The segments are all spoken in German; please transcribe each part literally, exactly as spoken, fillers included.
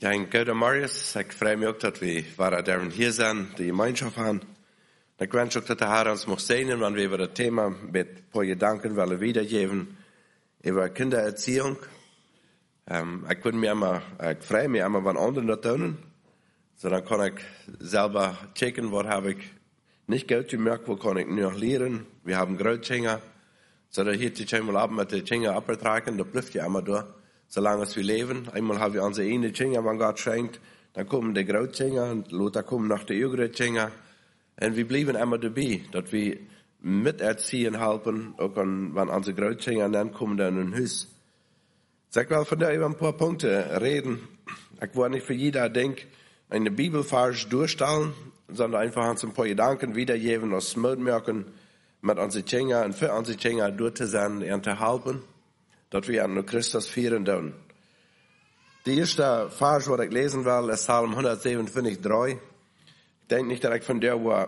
Ja, in Gouda Marius, ik freue mich auch, dass wir waren hier sind, die Gemeinschaft haben. Ik wens ook dat de Herr ons mocht segnen, wenn wir über das Thema mit ein paar Gedanken wollen wiedergeben über Kindererziehung. Ähm, ich würde mir immer, ich freue mich immer, wenn andere das tun. So dann kann ich selber checken, was habe ich nicht gut gemerkt, wo kann ich noch lernen. Wir haben Großkinder. So da hier die einmal ab mit den Kindern abgetragen, da bleibt ja immer durch, solange wir leben. Einmal haben wir unsere eine Kinder, wenn Gott schenkt, dann kommen die Großkinder und Lothar kommen nach den jüngeren Kinder. Und wir bleiben immer dabei, dass wir miterziehen helfen, auch wenn unsere Großkinder dann kommen dann in ein Haus. So ich will von da über ein paar Punkte reden. Ich will nicht für jeder Denk eine Bibelvers durchstellen, sondern einfach uns ein paar Gedanken wiedergeben, aus merken, mit unseren Kindern und für unsere Kinder durch zu sein und zu helfen, dass wir an Christus feiern dürfen. Die erste Vers, was ich lesen will, ist Psalm hundertsiebenundfünfzig, drei. Ich denke nicht direkt von der, wo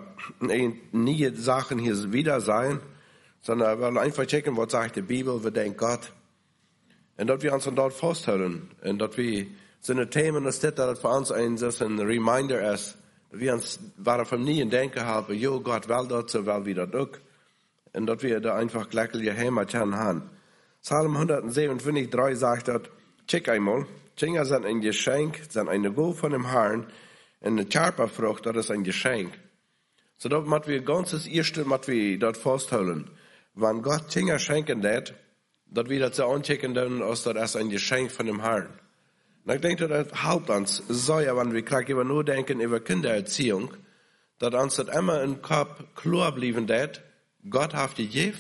nie Sachen hier wieder sein, sondern wir wollen einfach checken, was sagt die Bibel, was denkt Gott. Und dass wir uns dort festhalten. Und dass wir so eine Themen, dass das für uns ein, so ein Reminder ist, dass wir uns von nie in Denken haben, jo, Gott will das, so will wieder durch. Und dass wir da einfach glückliche Heimat haben. Psalm hundertsiebenundfünfzig, drei sagt dort, check einmal, Kinder sind ein Geschenk, sind eine Gabe von dem Herrn, und eine Körperfrucht, das ist ein Geschenk. So dort müssen wir ganz das Erste, müssen wir dort festhalten. Wenn Gott Kinder schenken wird, dass wir das so anchecken dürfen, als das ist ein Geschenk von dem Herrn. Und ich denke, das hilft uns sehr, wenn wir gerade über nur denken über Kindererziehung, dass uns das immer im Kopf klar bleiben wird, Gott hat gegeben,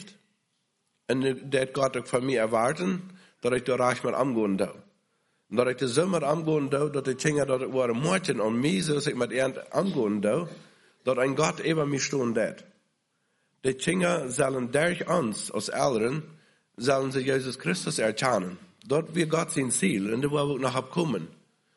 und das Gott auch von mir erwarten, dass ich da reich mit umgehen darf. Und dass ich das so mit umgehen darf, dass die Kinder dort waren Mädchen und mich, so dass ich mit ihnen umgehen darf, dass ein Gott über mich stehen wird. Die Kinder sollen durch uns, als Eltern, sollen sie Jesus Christus erkennen. Dort wird Gott sein Ziel, und da wollen wir noch kommen.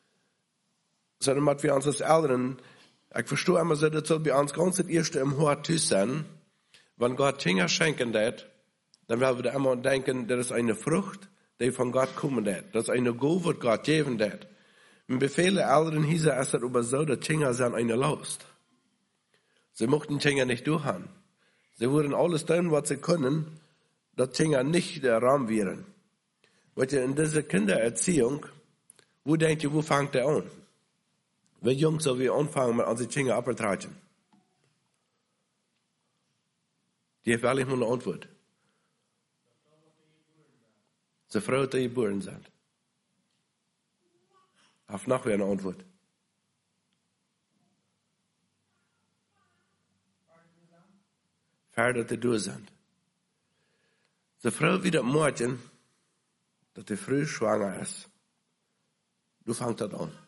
Sondern dass wir uns als Eltern, ich verstehe immer so, das soll bei uns ganz das Erste im Hort sein, wenn Gott Kinder schenken wird, dann werden wir immer denken, das ist eine Frucht, die von Gott kommen wird. Das ist eine Gabe, die Gott geben wird. Und bei vielen Eltern hieß es aber so, dass Kinder sind eine Last. Sie mochten Kinder nicht durchhaben. Sie würden alles tun, was sie können, dass Kinder nicht der Raum wären. Weil in dieser Kindererziehung, wo denkt ihr, wo fängt der an? Wie jung soll wir anfangen, mit unseren Kindern abzutragen? Die hat wirklich nur eine Antwort. So Frau, die geboren sind. Auf noch wieder eine Antwort. Fertig, die durch sind. So Frau wie das Mädchen, dass die früh schwanger ist. Du fängst das an.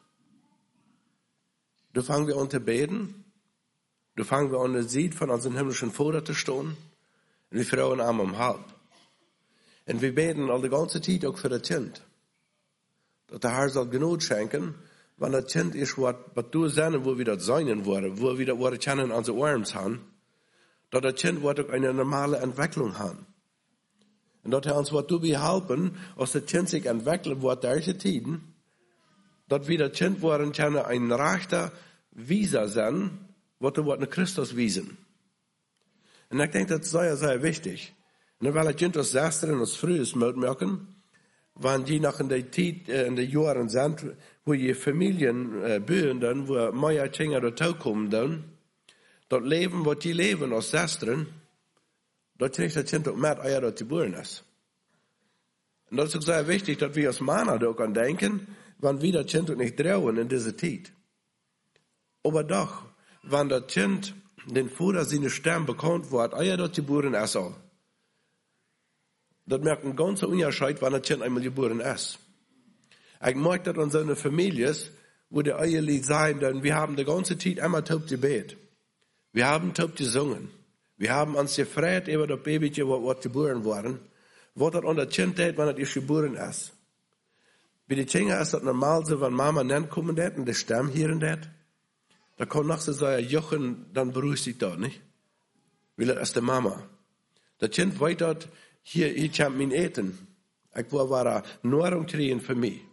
Du fängst an zu beten. Du fängst an, das Sied von unserem himmlischen Vater zu stehen. Und die Frauen am um halb. Und wir beten all die ganze Zeit auch für das Kind. Dass der Herr soll genug schenken, wenn das Kind ist, was du sehen, wo wir das sein wollen, wo wir das wollen kennen, unsere Ohren haben, dass das Kind wird auch eine normale Entwicklung haben. Und dass er uns was du helfen, als das Kind sich entwickelt wird, solche Tiden, dass wir das Kind wollen können, ein rechter Wieser sein, was du wird Christus wiesen. Und ich denke, das ist sehr, sehr wichtig. Und weil ich das Sestern als frühes merken, wenn die noch in der Zeit, in den Jahren sind, wo die Familien äh, bühen, dann, wo mehr Kinder dazu kommen, dann, dort leben, was die leben als Sestern, dort kriegt das Kind auch mehr Eier, dort geboren ist. Und das ist auch sehr wichtig, dass wir als Männer da an denken, wenn wir das Kind nicht trauen in dieser Zeit. Aber doch, wenn das Kind den Vater seine Stimme bekannt wird, Eier dort geboren ist auch. Das merkt ein ganzer Unterschied, wenn das Kind einmal geboren ist. Ich mag das an so einer Familie ist, wo die Eierlied sein, denn wir haben die ganze Zeit immer taub gebet. Wir haben taub gesungen. Wir haben uns gefreut über das Babychen, was geboren worden. Was das an das Kind tät, wenn das geboren ist. Bei den Kindern ist das normal so, wenn Mama dann kommen tät und die Stimme hören tät. Da kann noch so sagen, Jochen, dann beruhigt sich das, nicht? Weil das ist die Mama. Das Kind weiß dort, hier, ich habe mein Eten. Ich war Nahrung kriegen für mich.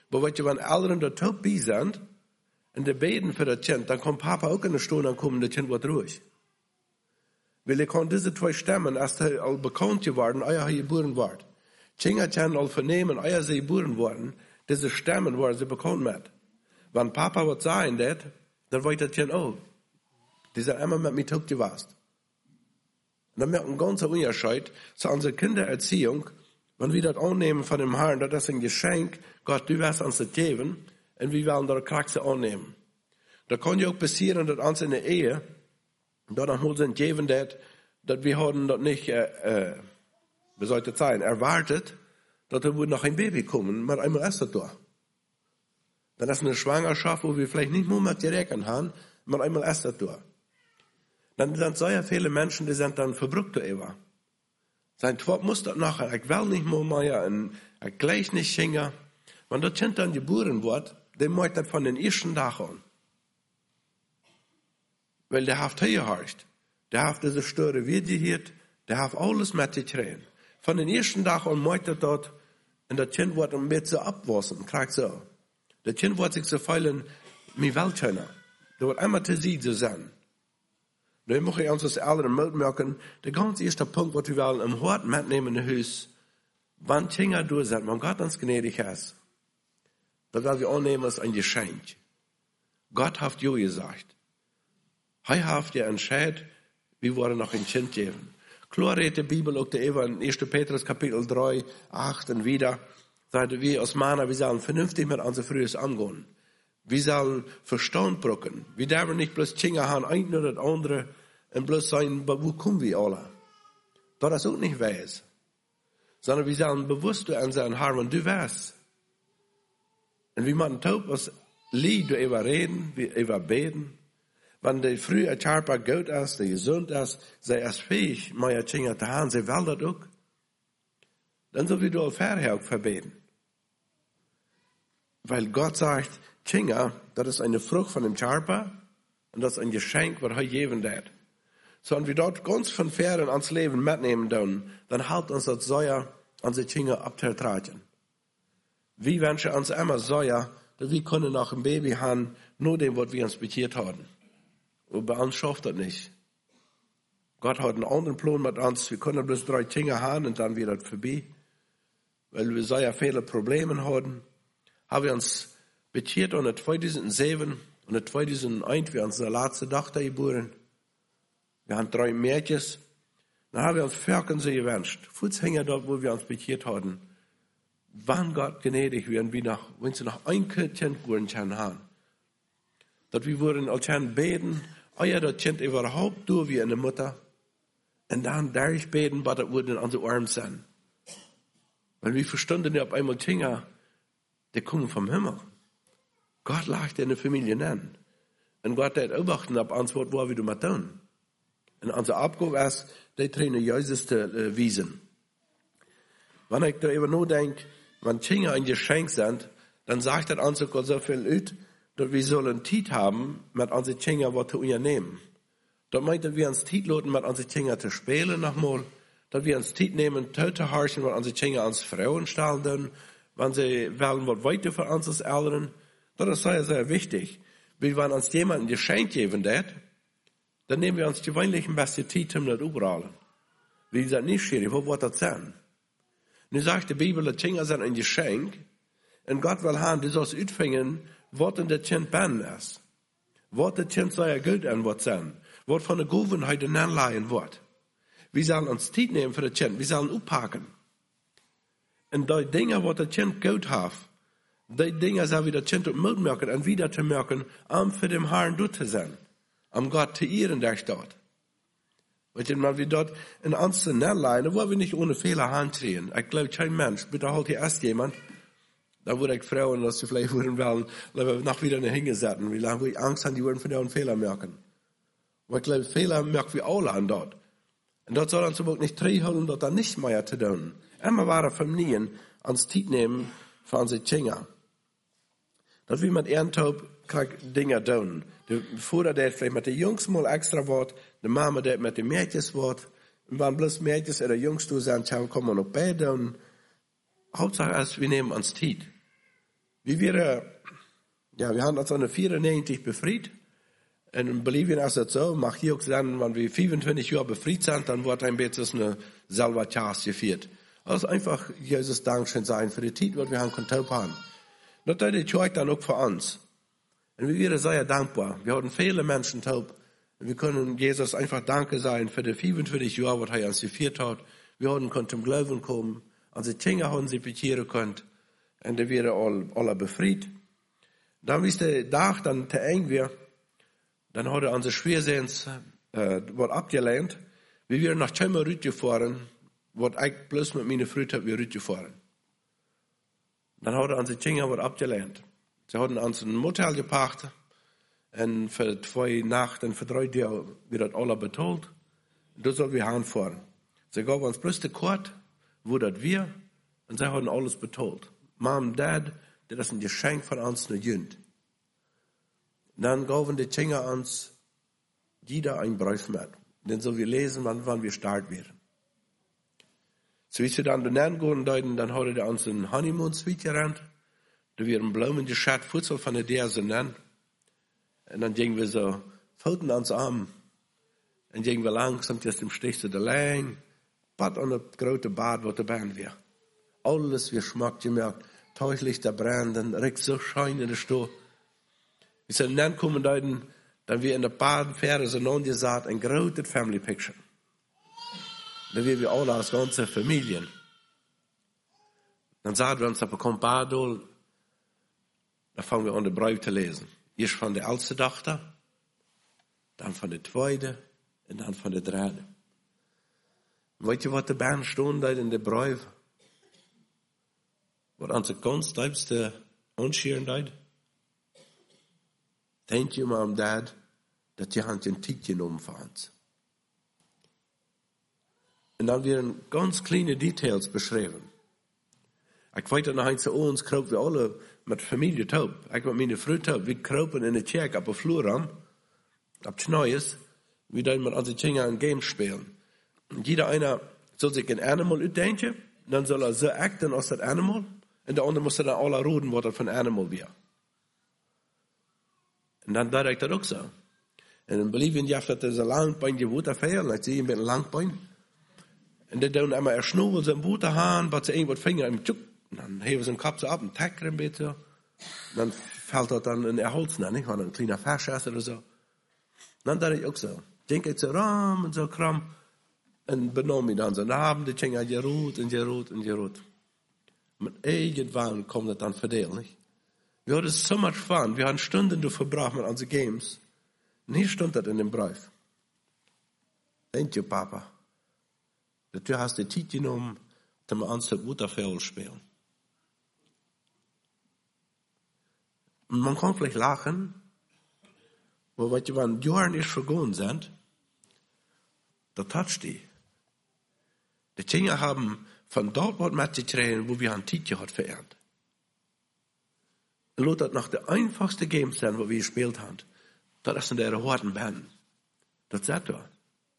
Aber wenn die Eltern da top bei sind, und die beten für das Kind, dann kommt Papa auch in eine Stunde und kommt, das Kind wird ruhig. Weil ich kann diese zwei Stimmen, als die all bekannt geworden, euer geboren wird. Kinder können all vernehmen, euer sie geboren worden, diese Stimmen werden sie bekannt mit. Wenn Papa was sagen wird, dann weiß das Kind, oh, die sind immer mit mir top gewesen. Und dann merkt ein ganzer Unterschied zu unserer Kindererziehung, wenn wir das annehmen von dem Herrn, das ist ein Geschenk, Gott, du wirst uns das geben, und wir wollen das Kraxe annehmen. Da kann ja auch passieren, dass uns in der Ehe, da noch mal sind geben, dass, dass wir haben das nicht, äh, äh, wie soll das sein, erwartet, dass da noch ein Baby kommen, mal einmal erst das da. Dann ist eine Schwangerschaft, wo wir vielleicht nicht mehr mit gerechnet haben, mal einmal erst das da. Dann sind so viele Menschen, die sind dann verbrückt darüber. Sein Twop muss das nachher, ich will nicht mehr mehr, und ich gleich nicht hängen. Wenn das Kind dann geboren wird, der macht das von den ersten Tag an. Weil der hat hier gehorcht. Der hat diese Störe wiedergehört, der hat alles mit sich reden. Von den ersten Tag an macht er dort, und das Kind wird ein bisschen abwaschen, kriegt so. Das Kind wird sich so feilen, wie Weltschöner. Der wird einmal zu sie zu sein. Nun möchte ich uns als Eltern mitmerken, der ganz erste Punkt, was wir wollen, im Hort mitnehmen in Haus, wann Kinder durch sind, wenn Gott uns gnädig ist, das werden wir annehmen als ein Geschenk. Gott hat ja gesagt. Er hat ja entschieden, wir wollen noch ein Kind geben. Klar redet die Bibel auch der in ersten Petrus Kapitel drei, acht und wieder, sagt wir als Männer, wir sollen vernünftig mit unser Frühes angehen. Wir sollen Verstand brücken. Wir dürfen nicht bloß Kinder haben, ein oder das andere, und bloß sagen, wo kommen wir alle? Das ist auch nicht weiß. Sondern wir sollen bewusst an sein Herr, wenn du weißt. Und wie man taub was liegt, über reden, über beten. Wenn der frühe Körper gut ist, der gesund ist, sei erst fähig, meine Kinder zu haben, sie will das auch. Dann soll wir doch vorher verbeten. Weil Gott sagt, Kinder, das ist eine Frucht von dem Körper und das ist ein Geschenk, was er geben wird. So, wenn wir dort ganz von Fern ans Leben mitnehmen, dann, dann hält uns das Säuer unsere Kinder abzutragen. Wir wünschen uns immer Säuer, dass wir können nach einem Baby haben, nur dem, was wir uns bekehrt haben. Und bei uns schafft das nicht. Gott hat einen anderen Plan mit uns. Wir können bloß drei Kinder haben und dann wird das vorbei. Weil wir so ja viele Probleme haben, haben wir uns bekehrt und zweitausendsieben und zweitausendeins, wir haben unsere letzte Tochter geboren. Wir haben drei Mädchen. Dann haben wir uns Völkern so gewünscht. Fußhänger dort, wo wir uns bekehrt hatten. Wann Gott gnädig, wenn wir noch, wenn sie noch ein Kind geboren haben. Dass wir wurden als Herrn beten, euer das Kind überhaupt durch wie eine Mutter. Und dann dadurch beten, was das wurde in unsere Arme sein. Weil wir verstanden ja auf einmal Kinder, die kommen vom Himmel. Gott lag in der Familie nennen. Und Gott hat beobachten auf uns, was wir damit tun. Und unsere Abgabe ist, die trainen Jesus äh, wiesen. Wenn ich darüber nachdenke, wenn Kinder ein Geschenk sind, dann sagt das uns auch so viel aus, dass wir sollen Zeit haben, mit unseren Kindern was zu unternehmen. Da meint, wir uns Zeit lassen, mit unseren Kindern zu spielen nochmal, dass wir uns Zeit nehmen, zu horchen, was unsere Kinder als Frauen stellen, wenn sie wollen, was weiter für uns als Eltern. Das ist sehr, sehr wichtig. Weil wenn uns jemand ein Geschenk geben wird, dann nehmen wir uns gewöhnlich ein bisschen Zeit, um das überall. Wir sind nicht schwierig, wo wird das sein? Nun sagt die Bibel, die Kinder sind ein Geschenk, und Gott will haben, die sollst utfingen, was in der Kind ben ist. Was der Kind soll ja gut an wird sein. Was von der Gewohnheit in anleihen wird. Wir sollen uns Zeit nehmen für das Kind. Wir sollen aufpacken. Und die Dinge, was das Kind gut hat, die Dinge sollen wir das Kind mitmerken und wieder zu merken, um für den Herrn dort zu sein. Um Gott zu ehren, der dort. Weißt du, wenn wir dort in uns anleihen, wollen wir nicht ohne Fehler handdrehen. Ich glaube, kein Mensch, bitte halt hier erst jemand, da würde ich fragen, dass sie vielleicht würden wollen, dass noch wieder eine hingesetzen, wie lange ich Angst haben, die würden von dir einen Fehler merken. Aber ich glaube, Fehler merken wir alle an dort. Und dort soll uns aber nicht holen, dort dann nicht mehr zu tun. Immer wahre Familien ans Zeit nehmen für unsere Kinder. Dass wir mit Ehrentaub Dinge tun. Der Vater, der vielleicht mit den Jungs mal extra Wort, die Mama, der mit den Mädchen Wort. Und wenn bloß Mädchen oder Jungs du sind, kann man noch bei tun. Hauptsache ist, wir nehmen uns Zeit. Wie wir, ja, wir haben uns an vierundneunzig befreit. In Bolivien ist es so, mag hier auch sagen, wenn wir fünfundzwanzig Jahre befreit sind, dann wird ein bisschen eine Salvatjas gefeiert. Also einfach Jesus Dankeschön sein für die Zeit, die wir haben können haben. Das ist die Zeit dann auch für uns. Und wir sind sehr dankbar. Wir haben viele Menschen taub. Wir können Jesus einfach Danke sein für die fünfundzwanzig Jahre, was er uns gefeiert hat. Wir haben können zum Glauben kommen. Unsere Kinder haben sich bekehren können. Und wir sind alle befreit. Dann, wie es der Tag dann zu eng wird, dann hat er unsere Schwersehens, äh, was abgelehnt. Wie wir nach Chema rübergefahren, was ich bloß mit meiner Frau wir rübergefahren. Dann hat er unsere Kinder was abgelehnt. Sie hatten uns ein Motel gepacht. Und für zwei Nachten, für drei Tage wird das alle betalt. Und da sollen wir hinfahren. Sie gaben uns bloß die Karte, wo das wir, und sie haben alles betalt. Mom, Dad, das ist ein Geschenk von uns, eine Jünd. Dann gaben die Kinder uns jeder einen Brief mit. Den sollen wir lesen, wann, wann wir starten werden. So wie sie dann benennen gehen, dann hat er uns einen Honeymoon-Suite gerannt. Da wir einen Blumen geschert, Futzel von der Derse nennen. Und dann gingen wir so, Pfoten ans Arm. Und gingen wir langsam bis zum Stich zu der Länge. Bad an der große Bad, wo der Band wir. Alles wir schmeckt gemerkt. Täuschlichter brennen, riecht so schein in der Stuhl. Wir sind dann kommen dann, dann wir in der Badenfähre so non gesagt, ein großes Family Picture. Da wir wir alle als ganze Familien. Dann sagen wir uns, da bekommt Badol, da fangen wir an, den Brief zu lesen. Erst von der ältesten Tochter, dann von der zweiten und dann von der dritten. Weet je wat erbij stond in de brief? Wat onze ganz diepste onscheren deed? Thank you, Mom, Dad, dat je hand een tijd genomen voor ons. En dan weer ganz kleine details beschreven. Ik weet dat nog zu ons kropen we alle met familie taub. Ik met mijn vrouw taub. We kropen in de kerk op de vloer aan. Op het neues. We dan met onze kinderen een game spelen. Jeder einer soll sich ein Animal uitdenken. Dann soll er so acten als das Animal. Und der andere muss dann alle roden, was das für ein Animal wäre. Und dann deed ik dat ook zo. En in Bolivien jaft dat is een langbein je woord afhalen. Ik zie je met een langbein. En die doen immer er schnoebel zijn woord aan, wat ze een wat vinger en tjuk. Dan heven ze een kap zo op en takker een beetje. Dan valt dat dan in de hals naar, niet? Van een kleine vers of zo. Dan deed ik ook zo. Denk ik zo ram en zo kram. En benoem je dan zo. Dan hebben de dingen geroet en geroet en geroet. Met irgendwann komt het dan verdeeld, niet? We hadden so much fun. Wir haben Stunden verbracht mit unseren Games. Und hier stond das in dem Brief. Thank you, Papa. Dat du hast die Zeit genommen, dass wir uns das Wutterfeld spielen. Und man kann vielleicht lachen, aber wenn die Jahre nicht vergangen sind, da toucht die. Die Kinder haben von dort was mitgekriegt, wo wir eine Zeit gehabt verernt. En laat dat nog de einfachste game zijn wat we gespeeld hebben. Dat is in de harten band. Dat zegt er.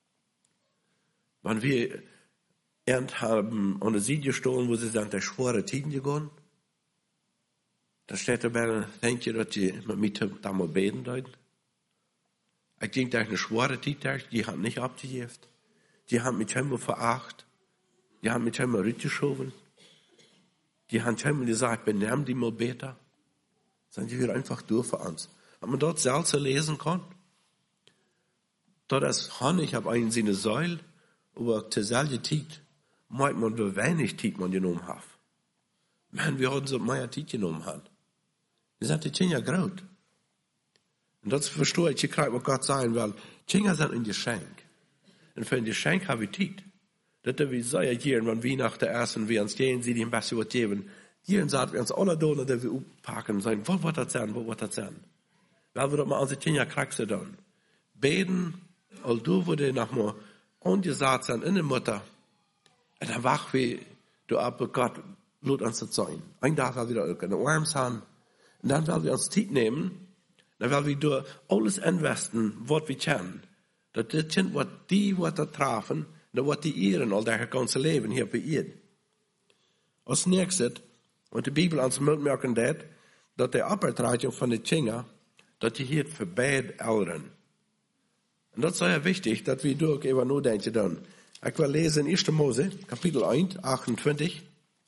Wenn wir ernt haben an der Sieg gestohlen, wo sie sind, der schwere Tiden gegangen, da steht dabei, denkt ihr, dass die mit mir da mal beten deuten? Ich denke, dass eine schwere Zeit, die haben nicht abgegeben. Die haben mich immer veracht. Die haben mich immer rübergeschoben. Die haben immer gesagt, benehm die mal besser. Sind die wieder einfach durch für uns. Wenn man dort selbst lesen kann, dort ist Honig, ich habe einen seine Säule, aber zur selben Zeit, meint man, wie wenig Zeit man genommen hat. Man, wir hatten so mehr Zeit genommen haben. Wir sind die Kinder groß. Und das verstehe ich, ich kann mit Gott sagen, weil Kinder sind ein Geschenk. Und für ein Geschenk habe ich Zeit. Das wir sehr hier, wenn wir nach der ersten, wir uns gehen, sie die ein bisschen was geben. Hier sagt wir uns alle Donen, die wir aufpacken und sagen, wo wird das sein, wo wird das sein? Weil wir doch mal unsere Kinder kraxen dann. Beten, all du, wo die nach mir ungesagt sind in der Mutter. Und dann wach wie, du ab, Gott, lud uns das sein. Ein Tag will wieder in den Arm sein. Und dann werden wir uns Zeit nehmen, dann werden wir durch alles investen, was wir kennen. Das sind, was die, was da trafen, und was die ihren, all der ganze Leben hier bei ihnen. Als nächstes, und die Bibel ans Mund merken dat, dat de Abvertreitung von den Kindern, dat die hier für beide Eltern. Und das ist sehr wichtig, dass wir durch über nur denken dann. Ich will lesen in erster Mose, Kapitel eins, achtundzwanzig.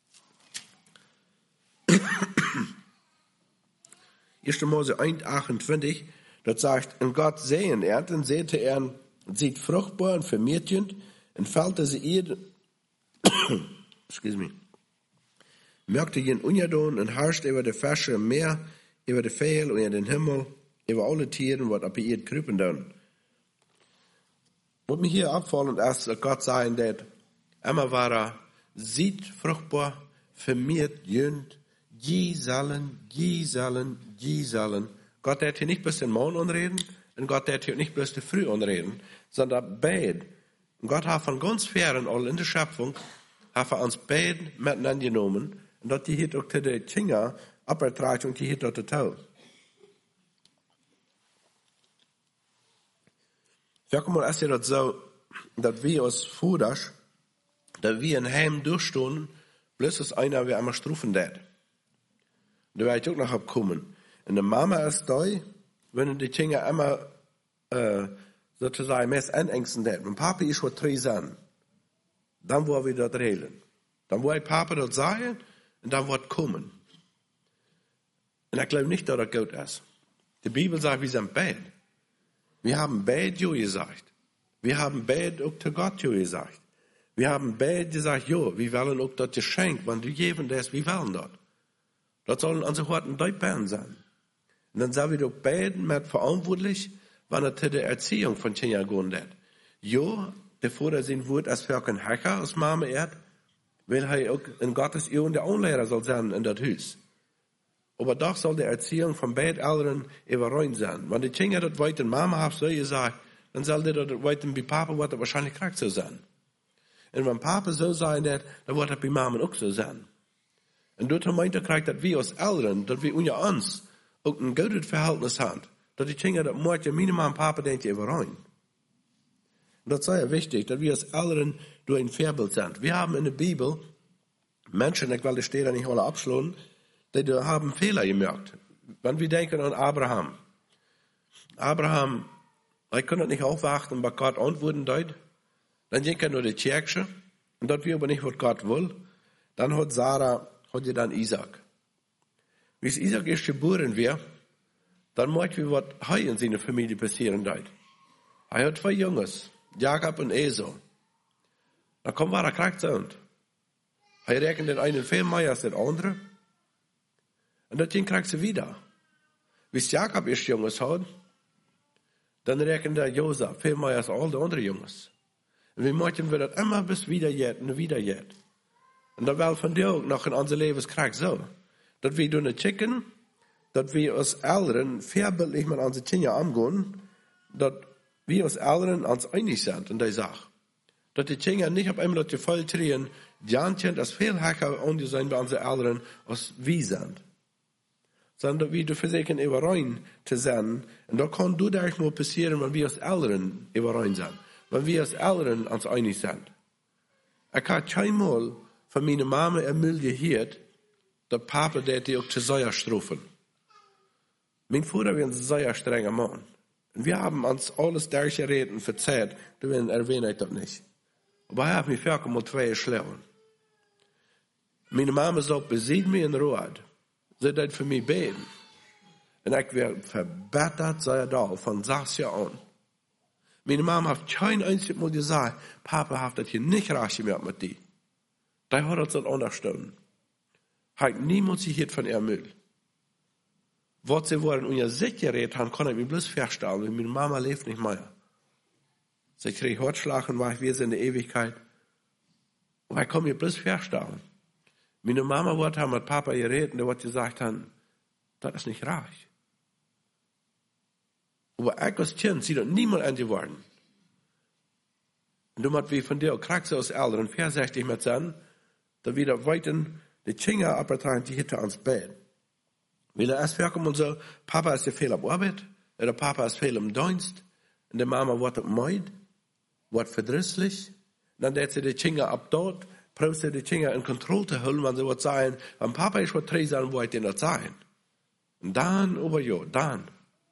erster Mose eins, achtundzwanzig, das sagt, und Gott sehen er, dann säte er, sieht fruchtbar und vermehrtend, und fällte sie ihr, excuse me, merkte ihn Unjadon und herrscht über die Fische im Meer, über die Vögel und in den Himmel, über alle Tiere, was auf ihr krüpen dann. Was mir hier auffallen ist, dass Gott sagen wird, immer war er, sieht fruchtbar, vermehrt, jönt, je sollen, je sollen, je sollen. Gott hat hier nicht bloß den Morgen anreden, und Gott hat hier nicht bloß die Früh anreden, sondern beid. Und Gott hat von ganz fern, all in der Schöpfung, hat er uns beid miteinander genommen, und dat die hier auch zu den Kindern abgetragen und die hier dort tun. Welkom ist ja das so, dass wir als Vaders, dass wir in Heim durchstehen, bloß dass einer wir einmal strufen dat. Da werde ich auch noch abkommen. Und die Mama ist da, wenn die Kinder immer, äh, sozusagen, meist anängsten dat. Mein Papa ist schon drei Jahren. Dann wollen wir dort reden. Dann will Papa dort sagen, und dann wird kommen. Und ich glaube nicht, dass das gut ist. Die Bibel sagt, wir sind beid. Wir haben beid Jo gesagt. Wir haben beid auch zu Gott Jo gesagt. Wir haben beid gesagt, Jo, wir wollen auch das Geschenk, wenn du geben das, wir wollen das. Das sollen unsere Horten Deutschen sein. Und dann sagen wir doch beid mit verantwortlich, wenn er zu der Erziehung von Kindern gehen wird. Jo, der Vater sein wird als für ein Hacker aus Mama Erd, weil er auch in Gottes Ehren der Anlehrer soll sein in das Haus. Aber doch soll die Erziehung von beiden Eltern überrein sein. Wenn die Kinder das weiten Mama haben, so gesagt, dann soll die das weiten bei Papa, wird das wahrscheinlich krank so sein. Und wenn Papa so sein wird, dann wird das bei Mama auch so sein. Und dort meint er, kriegt, dass wir als Eltern, dass wir unter uns auch ein gutes Verhältnis haben. Dass die Kinder das morgen Mama und Papa denken überrein. Und das ist sehr wichtig, dass wir als Eltern durch ein Vorbild sind. Wir haben in der Bibel Menschen, ich will die Stelle nicht alle abschlagen, die haben Fehler gemerkt. Wenn wir denken an Abraham. Abraham, er konnte nicht aufwachen, was Gott antworten deut. Dann ging er nur die Kirche. Und dort wir aber nicht, was Gott will. Dann hat Sarah, hat sie dann Isaac. Wie es Isaac ist geboren wird, dann möchten wir, was hier in seiner Familie passieren deut. Er hat zwei Jungs, Jakob und Esau. Dann kommt, war er krank sind. Er rechnet den einen viel mehr als den anderen. Und das Ding kriegt sie wieder. Wie es Jakob ist Jungs hat, dann rechnet der Josef viel mehr als all die anderen Jungs. Und wir möchten wir das immer bis wieder jetzt und wieder jetzt. Und das will von dir auch noch in unser Lebenskrieg so. Dass wir durch checken, dass wir als Eltern vorbildlich mit unseren Kindern umgehen, dass wir als Eltern uns einig sind in der Sache. Dass die Kinder nicht auf einmal das Gefühl kriegen, die Antjen das viel hacker und die sein bei unseren Eltern, als wir sind. Sondern wie du versuchen, überein zu sein. Und da kann du dadurch nur passieren, wenn wir als Eltern überein sind. Wenn wir als Eltern uns einig sind. Ich habe keinmal von meiner Mama Emilie gehört, dass Papa der die auch zu sehr strafen. Mein Vater war ein sehr strenger Mann. Und wir haben uns alles durchgeredet verzeiht, deswegen erwähne ich das nicht. Aber er hat mich wirklich mal zwei geschlagen. Meine Mama sagt, besieg mich in Ruhe. Sie hat für mich beten. Und ich werde verbettert, sei er da, von sechs Jahren an. Meine Mama hat kein einziges Mal gesagt, Papa hat das hier nicht recht gemacht mit dir. Da hat er das unterstanden. Hat niemand sich hier von ihr Müll. Was sie wollen und ihr sich geredet haben, kann ich mir bloß feststellen, weil meine Mama lebt nicht mehr. Sie kriegt Herzschlag und war wir sind in der Ewigkeit. Und ich kann mir bloß feststellen. Meine Mama wollte mit Papa geredet und der wollte gesagt haben, das ist nicht reich. Aber ich als Kind sieht das niemand angeworden. Und du musst wie von dir auch krank als Eltern vorsichtig mit sein, dass wir da weiten die Kinder abgetragen, die hinter uns beten. Weil er erst vorkommt und so, Papa ist ja viel auf Arbeit, oder Papa ist viel im Dienst, und die Mama wird müde, wird verdrisslich, dann lädt sie die Kinder ab dort, probiert sie die Kinder in Kontrolle zu holen, wenn sie was sagen, wenn Papa ist was drei sagen, wo ich denn das sagen. Und dann, aber ja, dann.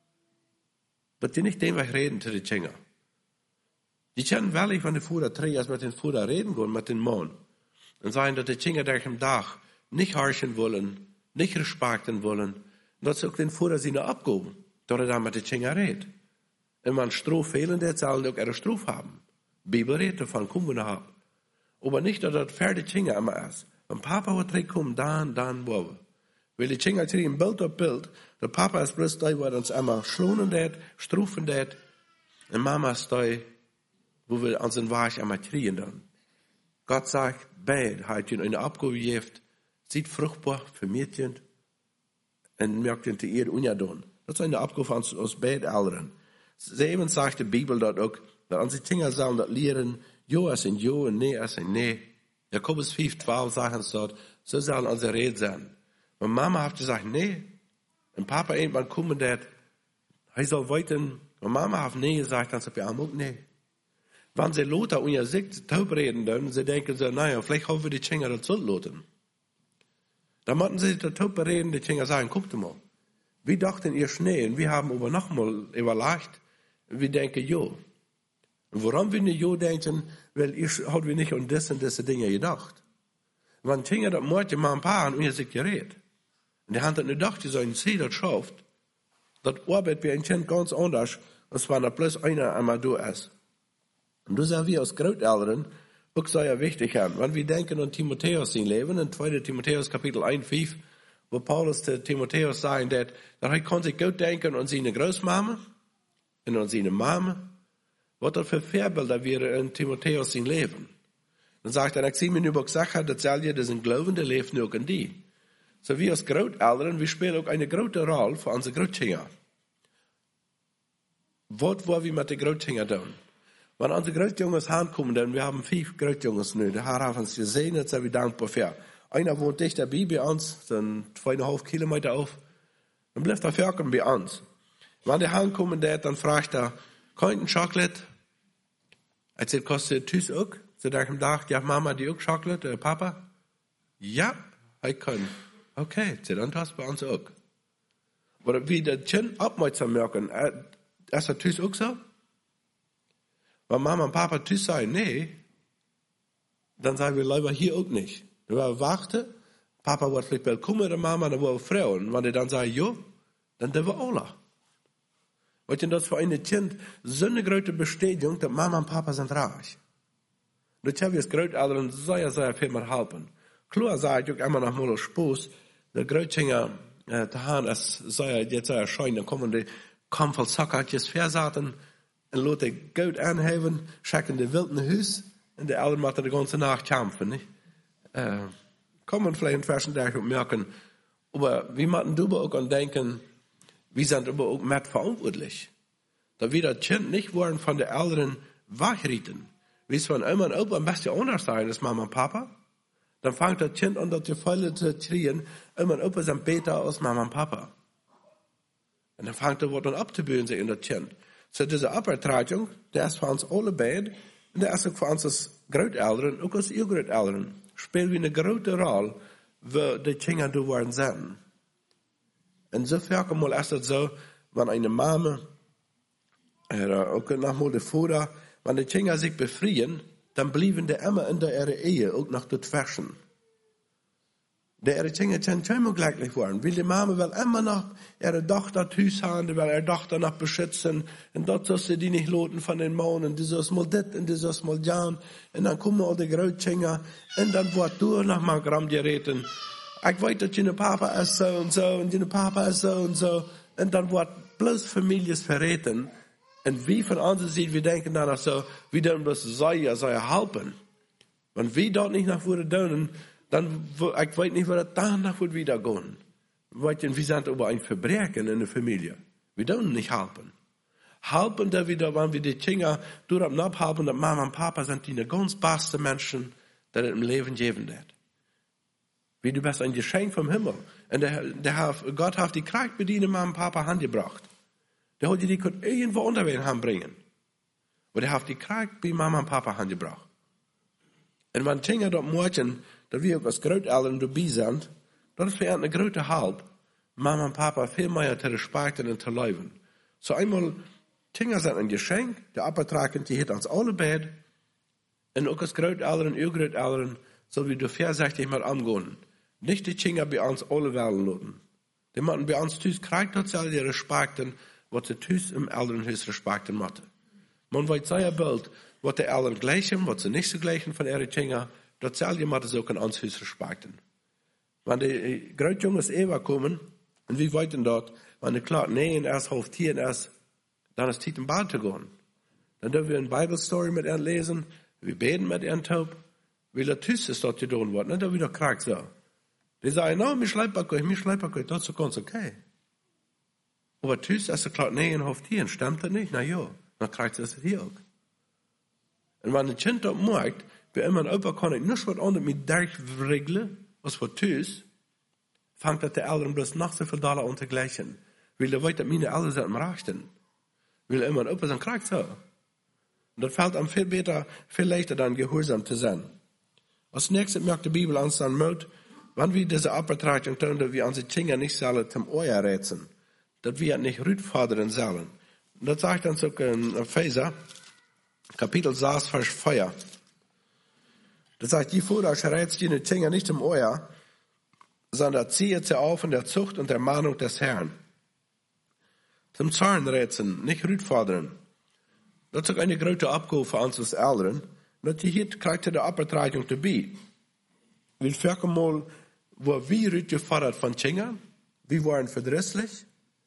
Wird die nicht den Weg reden zu den Kindern. Die kennen wirklich, wenn die Vater trägt, mit den Vater reden gehen, mit den Mann. Und sagen, dass die Kinder durch den Tag nicht herrschen wollen, nicht respekten wollen. Und dass sie auch den Vater sie noch abgeben, dass er dann mit den Kindern redet. Und wenn Stroh fehlen, der sollen auch ihre Stroh haben. Die Bibel redet davon, kommen wir noch ab. Aber nicht, dass das für die Kinder immer ist. Wenn Papa wird zurückkommen, dann, dann, wo wir. Weil die Kinder kriegen Bild auf Bild. Der Papa ist bloß da, wo er uns immer schlonen hat, strufen hat. Und Mama ist da, wo wir unseren Weg immer kriegen dann. Gott sagt, Bett hat ihn eine Abgabe gegeben, sieht fruchtbar für Mädchen und merkt ihn zu ihr unjadon. Das ist eine Abgabe aus, aus Betteltern. Eben sagt die Bibel dort auch, dass unsere Kinder sollen das lehren, ja ist ein ja und nee ist ein nee. Jakobus fünf, zwölf sagen es dort, so sollen unsere Rede sein. Und Mama hat gesagt, nee. Und Papa irgendwann kommen, der, er soll weiten. Und Mama hat nee gesagt, dann sagt er auch nee. Wenn sie Lothar und ihr Sicht taub reden, dann sie denken so, naja, vielleicht haben wir die Kinder dazu loten. Dann müssen sie da taub reden, die Kinder sagen, guckt mal, wie dachten ihr Schnee? Und wir haben aber noch mal überlegt, wir denken, jo. Und warum wir nicht jo denken, weil ihr habt wir nicht an das und diese Dinge gedacht. Wenn Kinder das morgen mal ein paar und ihr sich gerät. Und die haben das nicht gedacht, die sagen, sie das schafft. Das arbeitet wie ein Kind ganz anders, als wenn da bloß einer einmal da ist. Und das sind wir als Großeltern auch sehr wichtig an. Wenn wir denken an Timotheus sein Leben, in zweiter Timotheus Kapitel eins, fünf, wo Paulus zu Timotheus sagt, dass er kann sich gut denken an seine Großmama und an seine Mama, was das für Vorbilder wäre in Timotheus sein Leben. Dann sagt er, ich sehe mir über gesagt, dass all das sind Glaubende leben nur in die. So wir als Großeltern, wir spielen auch eine große Rolle für unsere Großkinder. Was wollen wir mit den Großkindern tun? Wenn unsere Großjungs heimkommen, denn wir haben fünf Großjungs nu, die haben uns gesehen, das sind wir dankbar für. Einer wohnt dicht dabei bei uns, dann zweieinhalb Kilometer auf, dann bleibt er fertig bei uns. Wenn die heimkommen, dann fragt er, kann ich Schokolade? Er sagt, kostet Tüß auch? Sie denken, ja, Mama, die auch Schokolade, Papa? Ja, ich kann. Okay, dann hast du bei uns auch. Aber wie der Kind abmerksam merken, ist er Tüß auch so? Wenn Mama und Papa Tüß sagen, nee, dann sagen wir lieber hier auch nicht. Wir warten, Papa wird vielleicht willkommen, der Mama, dann wollen wir Frauen. Und wenn die dann sagen, ja, dann dürfen wir alle. Weißt du, das für ein Kind so eine große Bestätigung, dass Mama und Papa sind reich. Das habe ich als Großeltern sehr, sehr viel mehr helfen. Klar sage ich auch immer noch mal Spaß, der Großkinder, äh, da haben es sehr, jetzt sehr schön, dann kommen die Kampfelsackertjes versaten, und lassen Geld anheben, schicken die wilden Hüs, und die Eltern machen die ganze Nacht kämpfen, nicht? Äh, kommen vielleicht in verschiedenen Tagen und merken, aber wir müssen darüber auch an denken, wir sind aber auch mit verantwortlich. Da wir das Kind nicht wollen von den Eltern wegrieten. Wie es von immer und Opa ein bisschen anders sein als Mama und Papa, dann fängt das Kind an, das Gefühl zu kriegen, immer und Opa sind besser als Mama und Papa. Und dann fängt er dann abzubühen sich in das Kind. So diese Abvertragung, der ist für uns alle beide, und der ist auch für uns als Großeltern, auch als ihr Großeltern, spielt wie eine große Rolle, wo die Kinder da werden sind. Insofern mal ist es so, wenn eine Mama, oder auch nochmal der Vater, wenn die Kinder sich befreien, dann bleiben die immer in der ihre Ehe auch noch dort waschen. Die ihre Kinder können immer glücklich werden, weil die Mama will immer noch ihre Tochter Hüs haben, die will ihre Tochter noch beschützen, und dort soll sie die nicht loten von den Mann, und die soll mal dit, und die soll mal jan, und dann kommen all die Großkinder, und dann wird du noch mal Gramm gereten. Ich weiß, dass deine Papa ist so und so, und deine Papa ist so und so, und dann wird bloß Familien verreten. Und wie von uns sieht, wir denken dann auch so, wie dann bloß soll ja, soll ja helfen. Wenn wir dort nicht nach vorne tun, dann, ich weiß nicht, wo das danach wird wieder gehen. Weißt du, wir sind aber ein Verbrechen in der Familie. Wir dürfen nicht helfen. Helfen, da wieder, wenn wir die Kinder durch und abhelfen, dass Mama und Papa sind die ganz besten Menschen, die es im Leben geben wird. Wie du bist ein Geschenk vom Himmel. Und der, der, Gott hat die Kraft bedienen, Mama und Papa handgebracht. Der hat die können irgendwo unterwegs bringen. Aber der hat die Kraft bei Mama und Papa handgebracht. Und wenn Kinder dort morgen, da wir auch als Großeltern dabei sind, das ist für eine große Halb. Mama und Papa viel mehr zu respekten und zu leben. So einmal, Kinder sind ein Geschenk, der Abbetragen, die hat uns alle Bett, und auch als Großeltern und Urgroßeltern, soll wir die vorsichtig mal angehen. Nicht die Kinder bei uns alle Wellen lassen. Die müssen bei uns tüß kriegt tatsächlich die Respekten, was sie tüß im Elternhaus respekten müssen. Man weiß sehr bald, was die Eltern gleichen, was sie nicht so gleichen von ihren Kindern, tatsächlich müssen sie auch in uns Haus respekten. Wenn die Großjungs Eva kommen, und wir weiten dort, wenn die klar, nee, und erst halb vier, und erst, dann ist Zeit im Bad zu gehen. Dann dürfen wir eine Bibelstory mit ihnen lesen, wir beten mit ihnen taub, weil der Tüß ist dort getan worden, und dann wieder kriegt so. Die sagen, no, mich schleipt euch, mich schleipt euch, das ist ganz okay. Aber Tüß ist klar, nee, und halb vier, stimmt das nicht? Na ja, dann kriegt es hier auch. Und wenn ein Kind dort merkt, bei immer ein Opa kann ich nicht was anderes mit durchregeln, als für Tüß, fängt das der Eltern bloß nach so viel Dollar untergleichen. Weil er weiß, dass meine Eltern sind am Rechten. Weil immer ein Opa sein kriegt so. Und das fällt einem viel besser, viel leichter dann gehorsam zu sein. Als nächstes merkt die Bibel uns dann mit, wenn wir diese Abbetrachtung tun, dass wir unsere Kinder nicht sollen zum Euer rätseln, dass wir nicht rütfordern sollen. Und das sagt uns auch in Epheser, Kapitel sechs, Vers vier. Das sagt, die Vater rätselt die Kinder nicht zum Euer, sondern zieht sie auf in der Zucht und der Mahnung des Herrn. Zum Zorn rätseln, nicht rütfordern. Das ist auch eine große Abgabe für uns als Eltern. Und hier kriegt er die Abbetrachtung dabei. Weil für einmal, wo wir rütgefordert von Kindern, wir waren verdrießlich,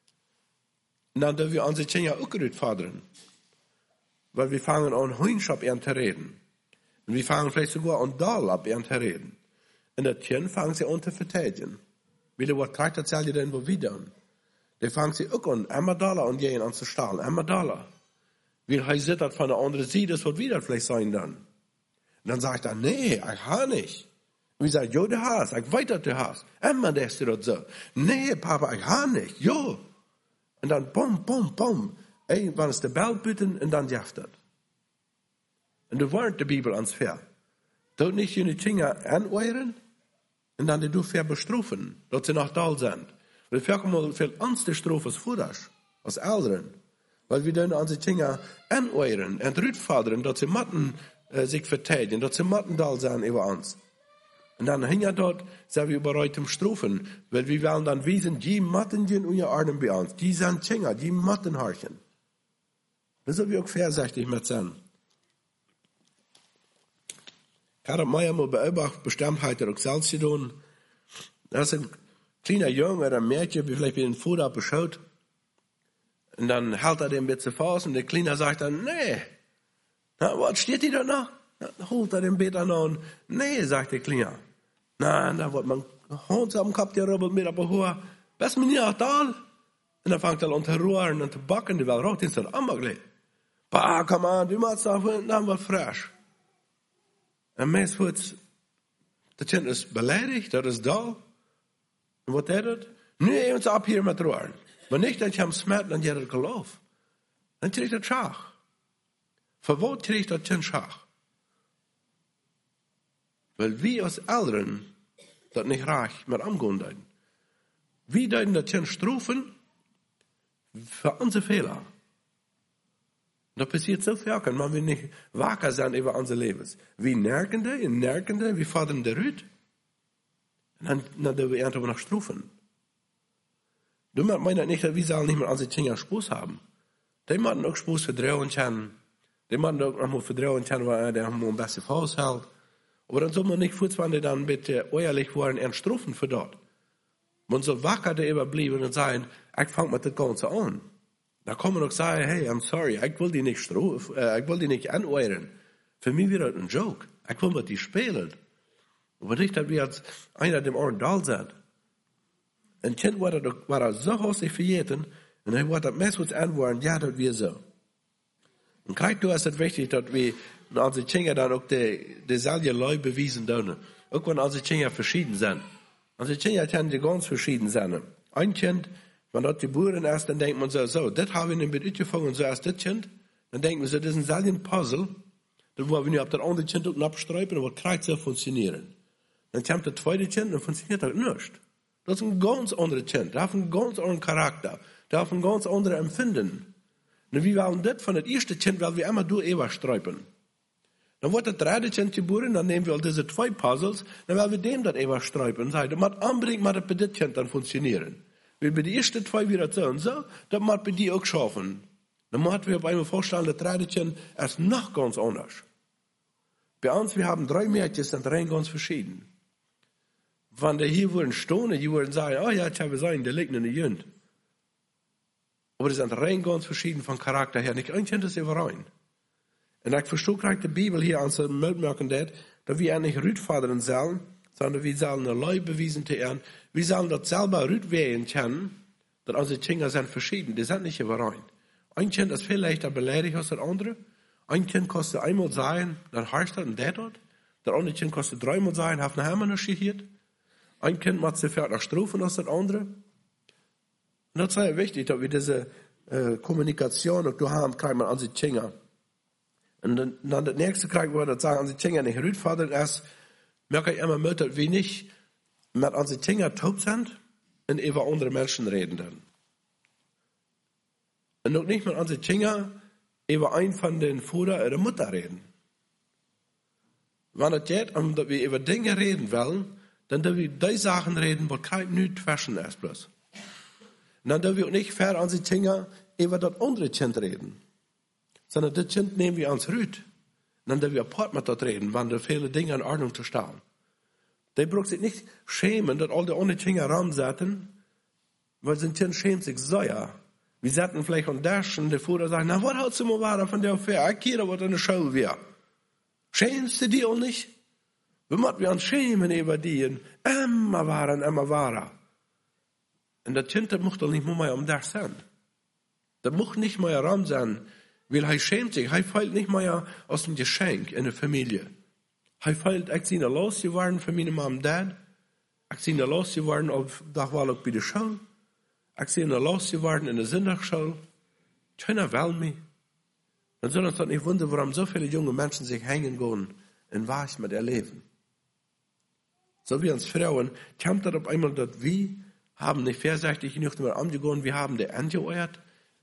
und dann dürfen wir unsere Kinder auch rütfordern. Weil wir fangen an, Hundschaft zu reden. Und wir fangen vielleicht sogar an, Dahl ab zu reden. Und das Kind fangen sie an zu verteidigen. Weil was kriegt das ja denn, wo wir dann? Die fangen sie auch an, einmal Dollar und gehen an zu stahlen, einmal Dollar. Weil er sieht das von der anderen Seite, das wird wieder vielleicht sein dann. Und dann sagt er, nee, ich habe nicht. Und wir sagen, jo, du hast, ich weiß, dass du hast. Einmal denkst du das so. Nee, Papa, ich habe nicht, jo. Und dann, bum, bum, bum. Irgendwann ist der Bell bitten und dann jaft das. Und du warnt die Bibel ans fair. Dort nicht die Kinder anweiren und dann die du fair bestrafen, dass sie noch da sind. Wir fangen mal viel ernste Strafe vor das, als Eltern. Weil wir dann unsere Kinder anweiren und rütfordern, dass sie Matten äh, sich verteidigen, dass sie Matten da sind über uns. Und dann hängen dort, sind wir bereit zum Strafen, weil wir wollen dann wissen, die Matten gehen und ihr Armen bei uns. Die sind Kinder, die Matten horchen. Das soll wir auch vorsichtig mit sein. Ich habe mir mal beobachtet, Bestimmtheiten auch selbst getan. Das ist ein kleiner Junge oder ein Mädchen, wie vielleicht bei den Vater beschaut. Und dann hält er den ein bisschen fast und der Kleine sagt dann, nee. Na, was steht die da noch? Dann holt er den Beter noch und, nee, sagt der Kleine. Na, da wird man Hund am Kopf gerubbelt mit aber hoher. Was mir nicht da? Und dann fängt er an zu rohren und zu backen, die will raucht ins Ambergle. Bah, komm an, du machst da, dann wird frisch. En mens wordt, dat kind is beledigd, dat is da. En wat is dat? Nu even op hier met roeren. Maar niet dat je hem smet, dan je dat geloof. Dan krijg je dat schach. Voor wat krijg je dat kind schach? Weil wir als Eltern dat nicht reich mit umgehen deuten. Wir deuten das kind strafen für unsere Fehler. Dat passiert so viel, wenn wir nicht wacker sind über unser Leben. Wir nerken die, und nerken die, wir fordern die Rüt. Und dann, dann dürfen wir einfach noch strafen. Du meinst nicht, dass wir sollen nicht mit unseren Kindern Spaß haben. Die machen auch Spaß vertrauen können. Die machen auch noch mal vertrauen können, weil die haben ein besseres Haus hält. Aber dann soll man nicht fortfahren, die dann bitte ehrlich waren und strafen für dort. Man soll wacker darüber bleiben und sagen, ich fange mit dem Ganzen an. Da kann man auch sagen, hey, I'm sorry, ich will die nicht strafen, äh, ich will die nicht anweiren. Für mich wird das ein Joke. Ich will mit die spielen. Aber nicht, dass wir als einer dem anderen da sind. Ein Kind war er, war er so häufig verjeten, und er war das meistens anweiren, ja, das wir so. Und kijk, du ist es wichtig, dass wir unsere Kinder dann auch die, dieselbe Leute bewiesen dürfen. Auch wenn unsere Kinder verschieden sind. Unsere Kinder können die ganz verschieden sein. Ein Kind, wenn dort geboren ist, dann denkt man so, so, das haben wir nicht mit angefangen, so als das Kind. Dann denken wir so, das ist ein selben Puzzle. Dann wollen wir nicht auf das andere Kind auch abstreifen, aber das so funktionieren. Dann kommt das zweite Kind und funktioniert das nicht. Das ist ein ganz anderer Kind. Der hat einen ganz anderen Charakter. Der hat ein ganz anderes Empfinden. Und wie wollen das von dem ersten Kind, weil wir immer durch Eva sträuben. Dann wird das dritte Kind geboren, dann nehmen wir all diese zwei Puzzles, dann werden wir dem das Eva sträuben und sagen, das muss anbringen, muss das bei dem Kind dann funktionieren. Weil bei den ersten zwei wieder so und so, das muss bei dir auch schaffen. Dann müssen wir auf einmal vorstellen, das dritte Kind ist noch ganz anders. Bei uns, wir haben drei Mädchen, sind rein ganz verschieden. Wenn die hier würden stehen, die würden sagen, oh ja, ich habe sagen, der liegt in der Jünd. Aber die sind rein ganz verschieden vom Charakter her. Nicht ein Kind ist immer rein. Und ich verstehe gerade die Bibel hier an seinem Mitmerken, dass wir nicht Rütfadern sollen, sondern wir sollen eine Leu bewiesen zu werden. Wir sollen das selber Rütwehen kennen, dass unsere Kinder sind verschieden. Die sind nicht immer rein. Ein Kind ist viel leichter beleidigt als das andere. Ein Kind kostet einmal sein, dann heißt das und der dort. Das andere Kind kostet dreimal sein, hat eine Hammer noch schiert. Ein Kind macht sich fertig nach Strophen als das andere. Und das ist sehr wichtig, dass wir diese äh, Kommunikation auch haben, kriegt man an die Kinder. Und dann, dann das nächste kriegt wir, das sagen an die Kinder nicht Rütvater erst, merke ich immer mit, dass wir nicht mit an die Kinder taub sind und über andere Menschen reden dann. Und auch nicht mit an die Kinder über einen von den Vater oder Mutter reden. Wenn es geht, um, dass wir über Dinge reden wollen, dann dürfen wir die Sachen reden, wo kein nichts waschen ist bloß. Und dann dürfen wir auch nicht fair an die Kinder über das andere Kind reden. Sondern das Kind nehmen wir ans Rüt. Und dann dürfen wir apart mit das reden, wenn da viele Dinge in Ordnung zu stellen. Die braucht sich nicht schämen, dass all die anderen Kinder ransetzen, weil sie Kind schämt sich so, ja. Wir setzen vielleicht an Daschen, der Vater sagt, na, was hast du mal weiter von der Affäre? Ich kenne, was in der Schule wäre. Schämst du dich auch nicht? Wir müssen wir uns schämen über die, und immer waren, immer waren. Und das Kind, das muss doch nicht mehr um das sein. Das muss nicht mehr ran sein, weil er schämt sich. Er fällt nicht mehr aus dem Geschenk in der Familie. Er fällt, ich bin losgeworden von meinem Mom und Dad. Ich bin losgeworden, auf, da war auch bei der Schule. Ich bin losgeworden in der Sonntagsschule. Keiner will mich. Dann soll uns doch nicht wundern, warum so viele junge Menschen sich hängen gehen und was mit ihr Leben. So wie uns Frauen, kommt das auf einmal, dass wir haben nicht vorsichtig genug mehr angegangen, wir haben die angeheuert.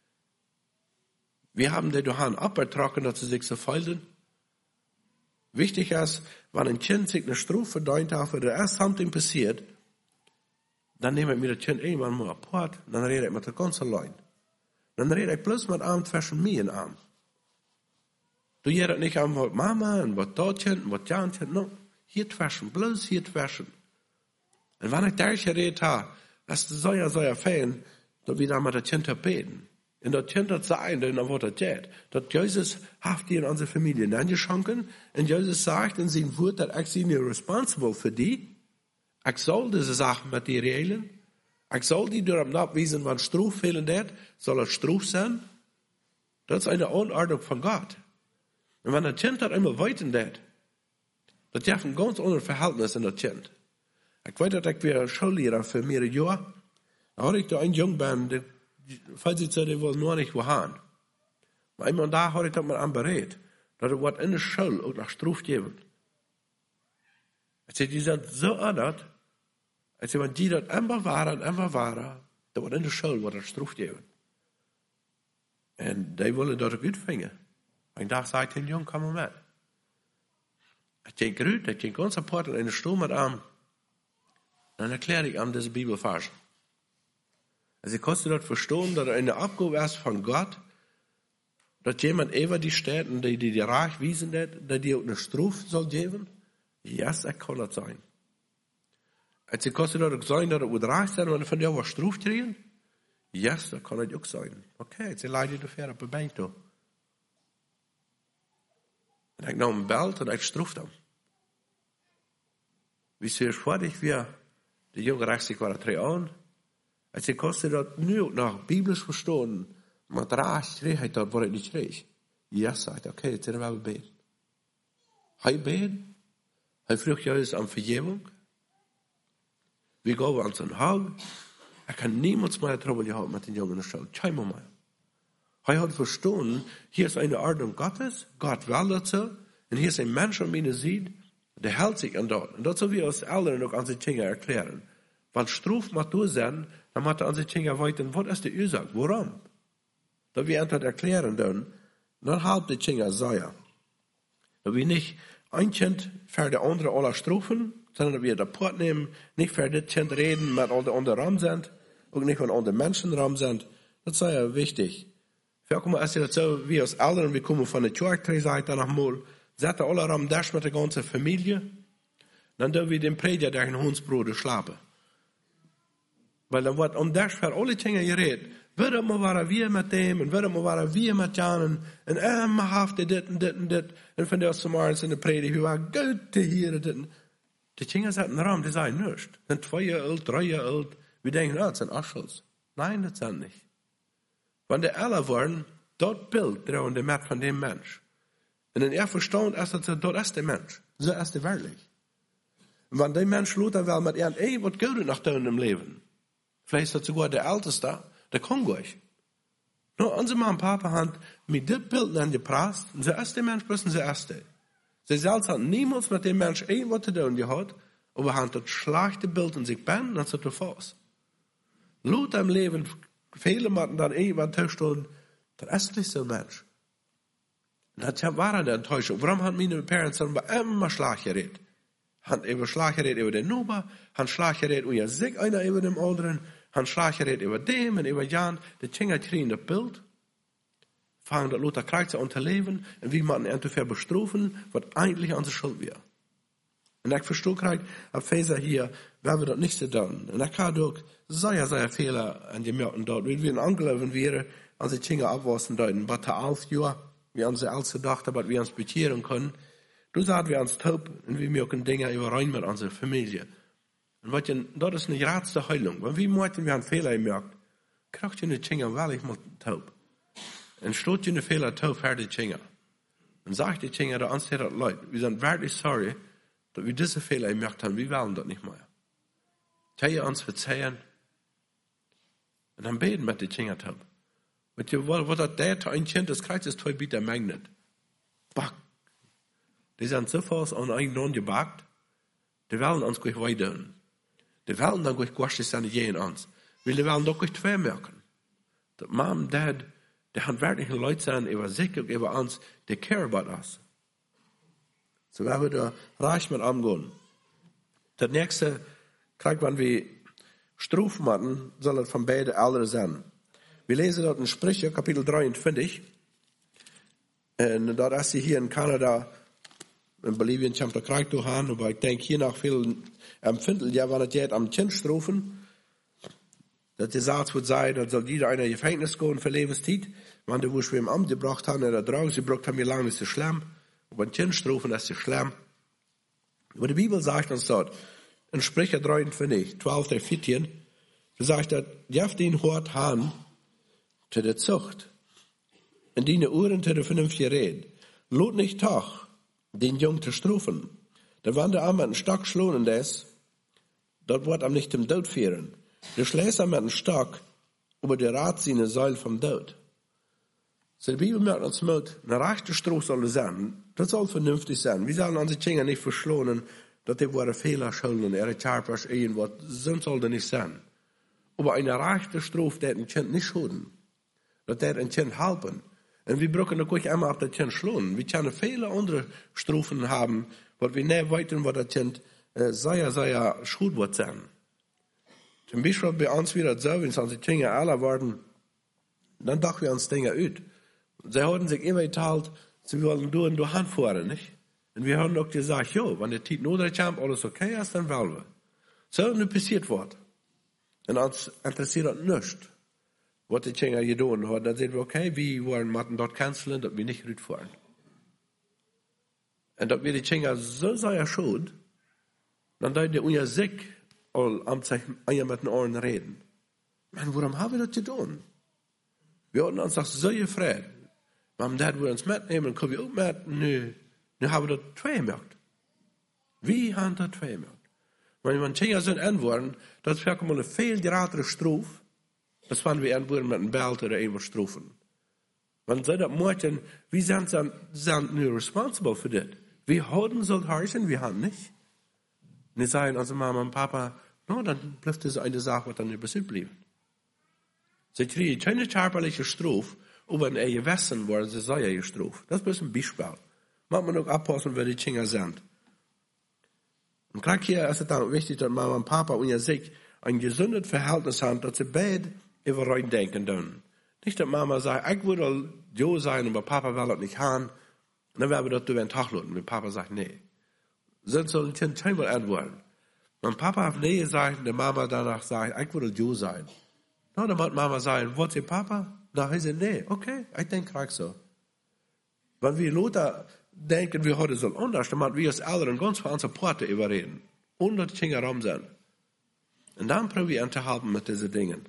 Wir haben die durch abgetragen, dass sie sich so fallen. Wichtig ist, wenn ein Kind sich eine Strophe verdient hat, oder erst something passiert, dann nehme ich mir das Kind irgendwann mal apart, dann rede ich mit der ganz allein. Dann rede ich bloß mit einem zwischen mir und einem. Du redest nicht an, was Mama und was das Kind und was das Kind, no. Hier zwischen, bloß hier zwischen. Und wenn ich da geredet habe, das ist so ja, so ja fein, dass wir da mit dem Kind beten. Und das Kind hat sein, denn dann wird das geht. Dass Jesus haft die in unsere Familie angeschenkt. Und Jesus sagt in seinem Wort, dass ich sie nicht responsible für die. Ich soll diese Sachen mit dir regeln. Ich soll die darum abweisen, wenn Struf fehlen wird, soll es Struf sein. Das ist eine Anordnung von Gott. Und wenn das Kind das einmal weiten wird, das hat ein ganz anderes Verhältnis in das Kind. Ich weiß, dass ich wieder Schullehrer für mehrere Jahre. Da hatte ich da einen Jungen, der, falls ich so, der wollte nur nicht wohin. Aber einmal da hatte ich das mal anberät, dass er was in der Schule auch nach Struf geben. Ich sage, die sind so anders. Ich sage, wenn die das immer waren, immer waren, da wird in der Schule was nach Struf geben. Und die wollen das gut finden. Und da sagt der Junge, komm mal mit. Ich denke, gut, ich denke, ganz apart in der Stunde mit ihm. Dann erkläre ich ihm diese Bibelvers. Also ich konnte dort verstehen, dass er eine Abgabe ist von Gott, dass jemand über die Städte, die die, die reich wiesen, dass die auch eine Strophe soll geben. Ja, yes, das kann das sein. Also ich konnte dort sagen, dass er auch reich sein, wenn er von dir was Strophe kriegen. Ja, yes, das kann das auch sein. Okay, jetzt leide ich dafür auf der Bank da. Und ich nahm ein Bild und ich strufte ihm. Wie sehr fertig wir, die Junge reicht sich war drei an. Als ich konnte das nu nach biblisch verstehen, mit Reich, Freiheit, dort war ich nicht reich. Ja, sagt er, okay, jetzt sind wir beten. Hij beten, hij vroeg juist aan vergeving. Wir gehen an sein Haus. Er kann niemals mehr Trouble gehabt mit den Jungen in der Schule. Kein Moment. Er hat verstanden, hier ist eine Ordnung Gottes, Gott will das so, und hier ist ein Mensch, der mich sieht, der hält sich an dort. Und das soll wir als Eltern noch an die Dinge erklären. Weil Struf macht du sein, dann macht er an sich Kinder weiter, was ist die Ursache, warum? Da wir einfach erklären dann, dann halb die Kinder säuer. Da wir nicht ein Kind für die andere alle Strufen, sondern wir den Port nehmen, nicht für das Kind reden, mit all die anderen Raum sind, und nicht von anderen Menschen Raum sind. Das sei ja wichtig. Wir kommen erst so, wie als Eltern, wir kommen von der Kirche-Seite nach Mal, setzen alle Raum das mit der ganzen Familie, dann dürfen wir den Prediger durch den Hundsbruder schlafen. Weil dann wird um das für alle Dinge geredet. Waarom maar waren we met hem, en waarom maar waren we met Jan, en eh, maar hafte dit en dit en dit, en van de morgens in de predik, we waren goed te hier, dit. De Kinder zaten erom, die zeiden nichts. Zijn twee jaar oud, drie jaar oud, we denken, oh, het zijn Aschels. Nein, dat zijn niet. Wanneer de alle worden, dat beeld dragen de met van die mens. En in er verstand is dat dat is de mens. Zo is de werkelijk. Want die mens loopt dan wel met een, hey, wat goed nog doen im leven. Vielleicht dat sogar der Älteste, der kann gleich. Nur unsere Mama und Papa haben mit dem Bild angepasst, und der erste Mensch müssen der erste. Sie selbst haben niemals mit dem Mensch irgendwas zu tun gehabt, aber haben das schlechte Bild in sich ben, dann sind sie fast. Laut im Leben, viele machen dann irgendwann Tischstunden, das ist nicht so ein Mensch. Das war eine Enttäuschung. Warum haben meine Parents dann immer Schlag geredet? Han über Schlag geredet über den Noba, han Schlag geredet über sich einer über dem anderen, han Schlag geredet über dem und über Jan. Die Kinder kriegen das Bild, fangen das Luther Kreuz an zu leben und wie man entweder bestrafen, was eigentlich an der Schuld wäre. Und ich verstehe gerade, auf Feser hier, wenn wir das nicht so tun. Und ich kann auch sehr, sehr Fehler an die Märkten dort. Wenn wir in Angelöwen wären, an die Kinder abwaschen dort, bei der elf Jahre, wie unsere Älteste dachten, was wir uns bekehren können. Du sagst, wir uns taub und wir mögen Dinge überrein mit unserer Familie. Und was denn, das ist eine ratste Heilung. Wenn wir möchten, wir haben Fehler gemerkt, kriegt ihr eine Kinder, weil ich mal taub. Und steht ihr eine Fehler taub für die Kinder. Und sagt die Kinder, der uns das Leute, wir sind wirklich sorry, dass wir diese Fehler gemerkt haben, wir wollen das nicht mehr. Kann ihr uns verzeihen? Und dann beten mit den Kindern taub. Mit ihr, was das der ein Kind des Kreuzes toll bietet, Magnet. Back. Die sind so fast an einen gebackt, die wollen uns gleich weiter. Die wollen dann gleich quasi sein, jeden uns. Weil die wollen doch gleich zwei merken. Dat Mom und Dad, die handwerklichen Leute sind, über sich und über uns, die care about us. So werden wir da reich mit angehen. Das nächste, kriegt wenn wir Strufen machen, soll es von beiden Eltern sein. Wir lesen dort in Sprüche, Kapitel dreiundfünfzig. Und dort ist sie hier in Kanada, in Bolivien kommt der Krieg durch an, aber ich denke hier nach viel empfindlich, ja, wenn es geht am Kind strufen, dass die Satz wird sein, dass soll jeder einer Gefängnis gehen für Lebenszeit, wenn die, wo ich im Amt gebracht haben, oder draus gebracht haben, wie lange ist es schlimm, aber ein Kind strufen, das ist schlimm. Aber die Bibel sagt uns dort, in Sprüche dreiundfünfzig, zwölf, vierzehn, da sagt er, jaft den Hort han, zu der Zucht, in die Uhren zu der vernünftigen Rede, lot nicht Tag, den Jungen zu strufen. Da wann der Arm mit einem Stock schlonen des, dort wird am nicht dem Tod führen. Der schläst mit einem Stock über die Ratziene Säule vom Tod. So die Bibel merkt uns mit, eine rechte Stroh soll es sein. Das soll vernünftig sein. Wir sollen unsere Kinder nicht verschlonen, dass die wahre Fehler schulden, ihre Charpers, irgendwas, so soll das nicht sein. Aber eine rechte Stroh, der ein Kind nicht schulden, dass der ein Kind helfen. Und wir brauchen auch einmal auf das Kind schlagen. Wir können viele andere Strophen haben, weil wir nicht weiter, was das Kind äh, sehr, sehr schuld wird sein. Zum Beispiel bei uns wieder so, wenn es unsere Kinder alle waren, dann dachten wir uns Dinge aus. Sie hatten sich immer geteilt, sie wollten du und du handfahren, nicht? Und wir haben auch gesagt, jo, wenn der Tiet nodig kommt, alles okay ist, dann wollen wir. So ist passiert wird. Und uns interessiert das nicht. Was die Kinder getan haben, dann sehen wir, okay, wir wollen Martin dort canceln, dass wir nicht rüberfahren. Und dass wir die Kinder so sehr schuld, dann da die unser sich all am sich einer mit den Ohren reden. Man, warum haben wir das getan? Wir hatten uns das so gefreut. Mom, Dad, wir uns mitnehmen, können wir auch mit? Nö. Nun haben wir das zwei gemerkt. Wie haben das zwei gemerkt? Wenn man Kinder sind antworten, das wäre mal eine viel geratere Strophe, das fanden wir antworten mit einem Belt oder irgendwas strufen. Wenn sie das möchten, wir sind dann, sind nur responsible für das. Wir haben so heißen, wir haben nicht. Und sie sagen, also Mama und Papa, No, dann bleibt es eine Sache, was dann übersehen bleibt. Sie kriegen keine körperliche Strafe, aber in ihr Wissen worden sie sei gestraft. Das ist ein Beispiel. Macht man auch abpassen, wer die Kinder sind. Und gerade hier ist es dann wichtig, dass Mama und Papa und ihr sich ein gesundes Verhältnis haben, dass sie beide über rein denken dürfen. Nicht, dass Mama sagt, ich würde Jo sein, aber Papa will das nicht haben. Und dann werden wir das über den Tag lassen. Und Papa sagt, nee. So soll ein Kind zweimal antworten. Wenn Papa auf Nee sagt, und der Mama danach sagt, ich würde Jo sein. Na, dann wird Mama sagen, wollt ihr Papa? Dann heißt sie, nee, okay, ich denke gleich so. Wenn wir Leute denken, wir heute so anders, dann müssen wir als Eltern ganz von unseren Porte überreden. Und dass die Kinder rum sind. Und dann probieren wir zu helfen mit diesen Dingen.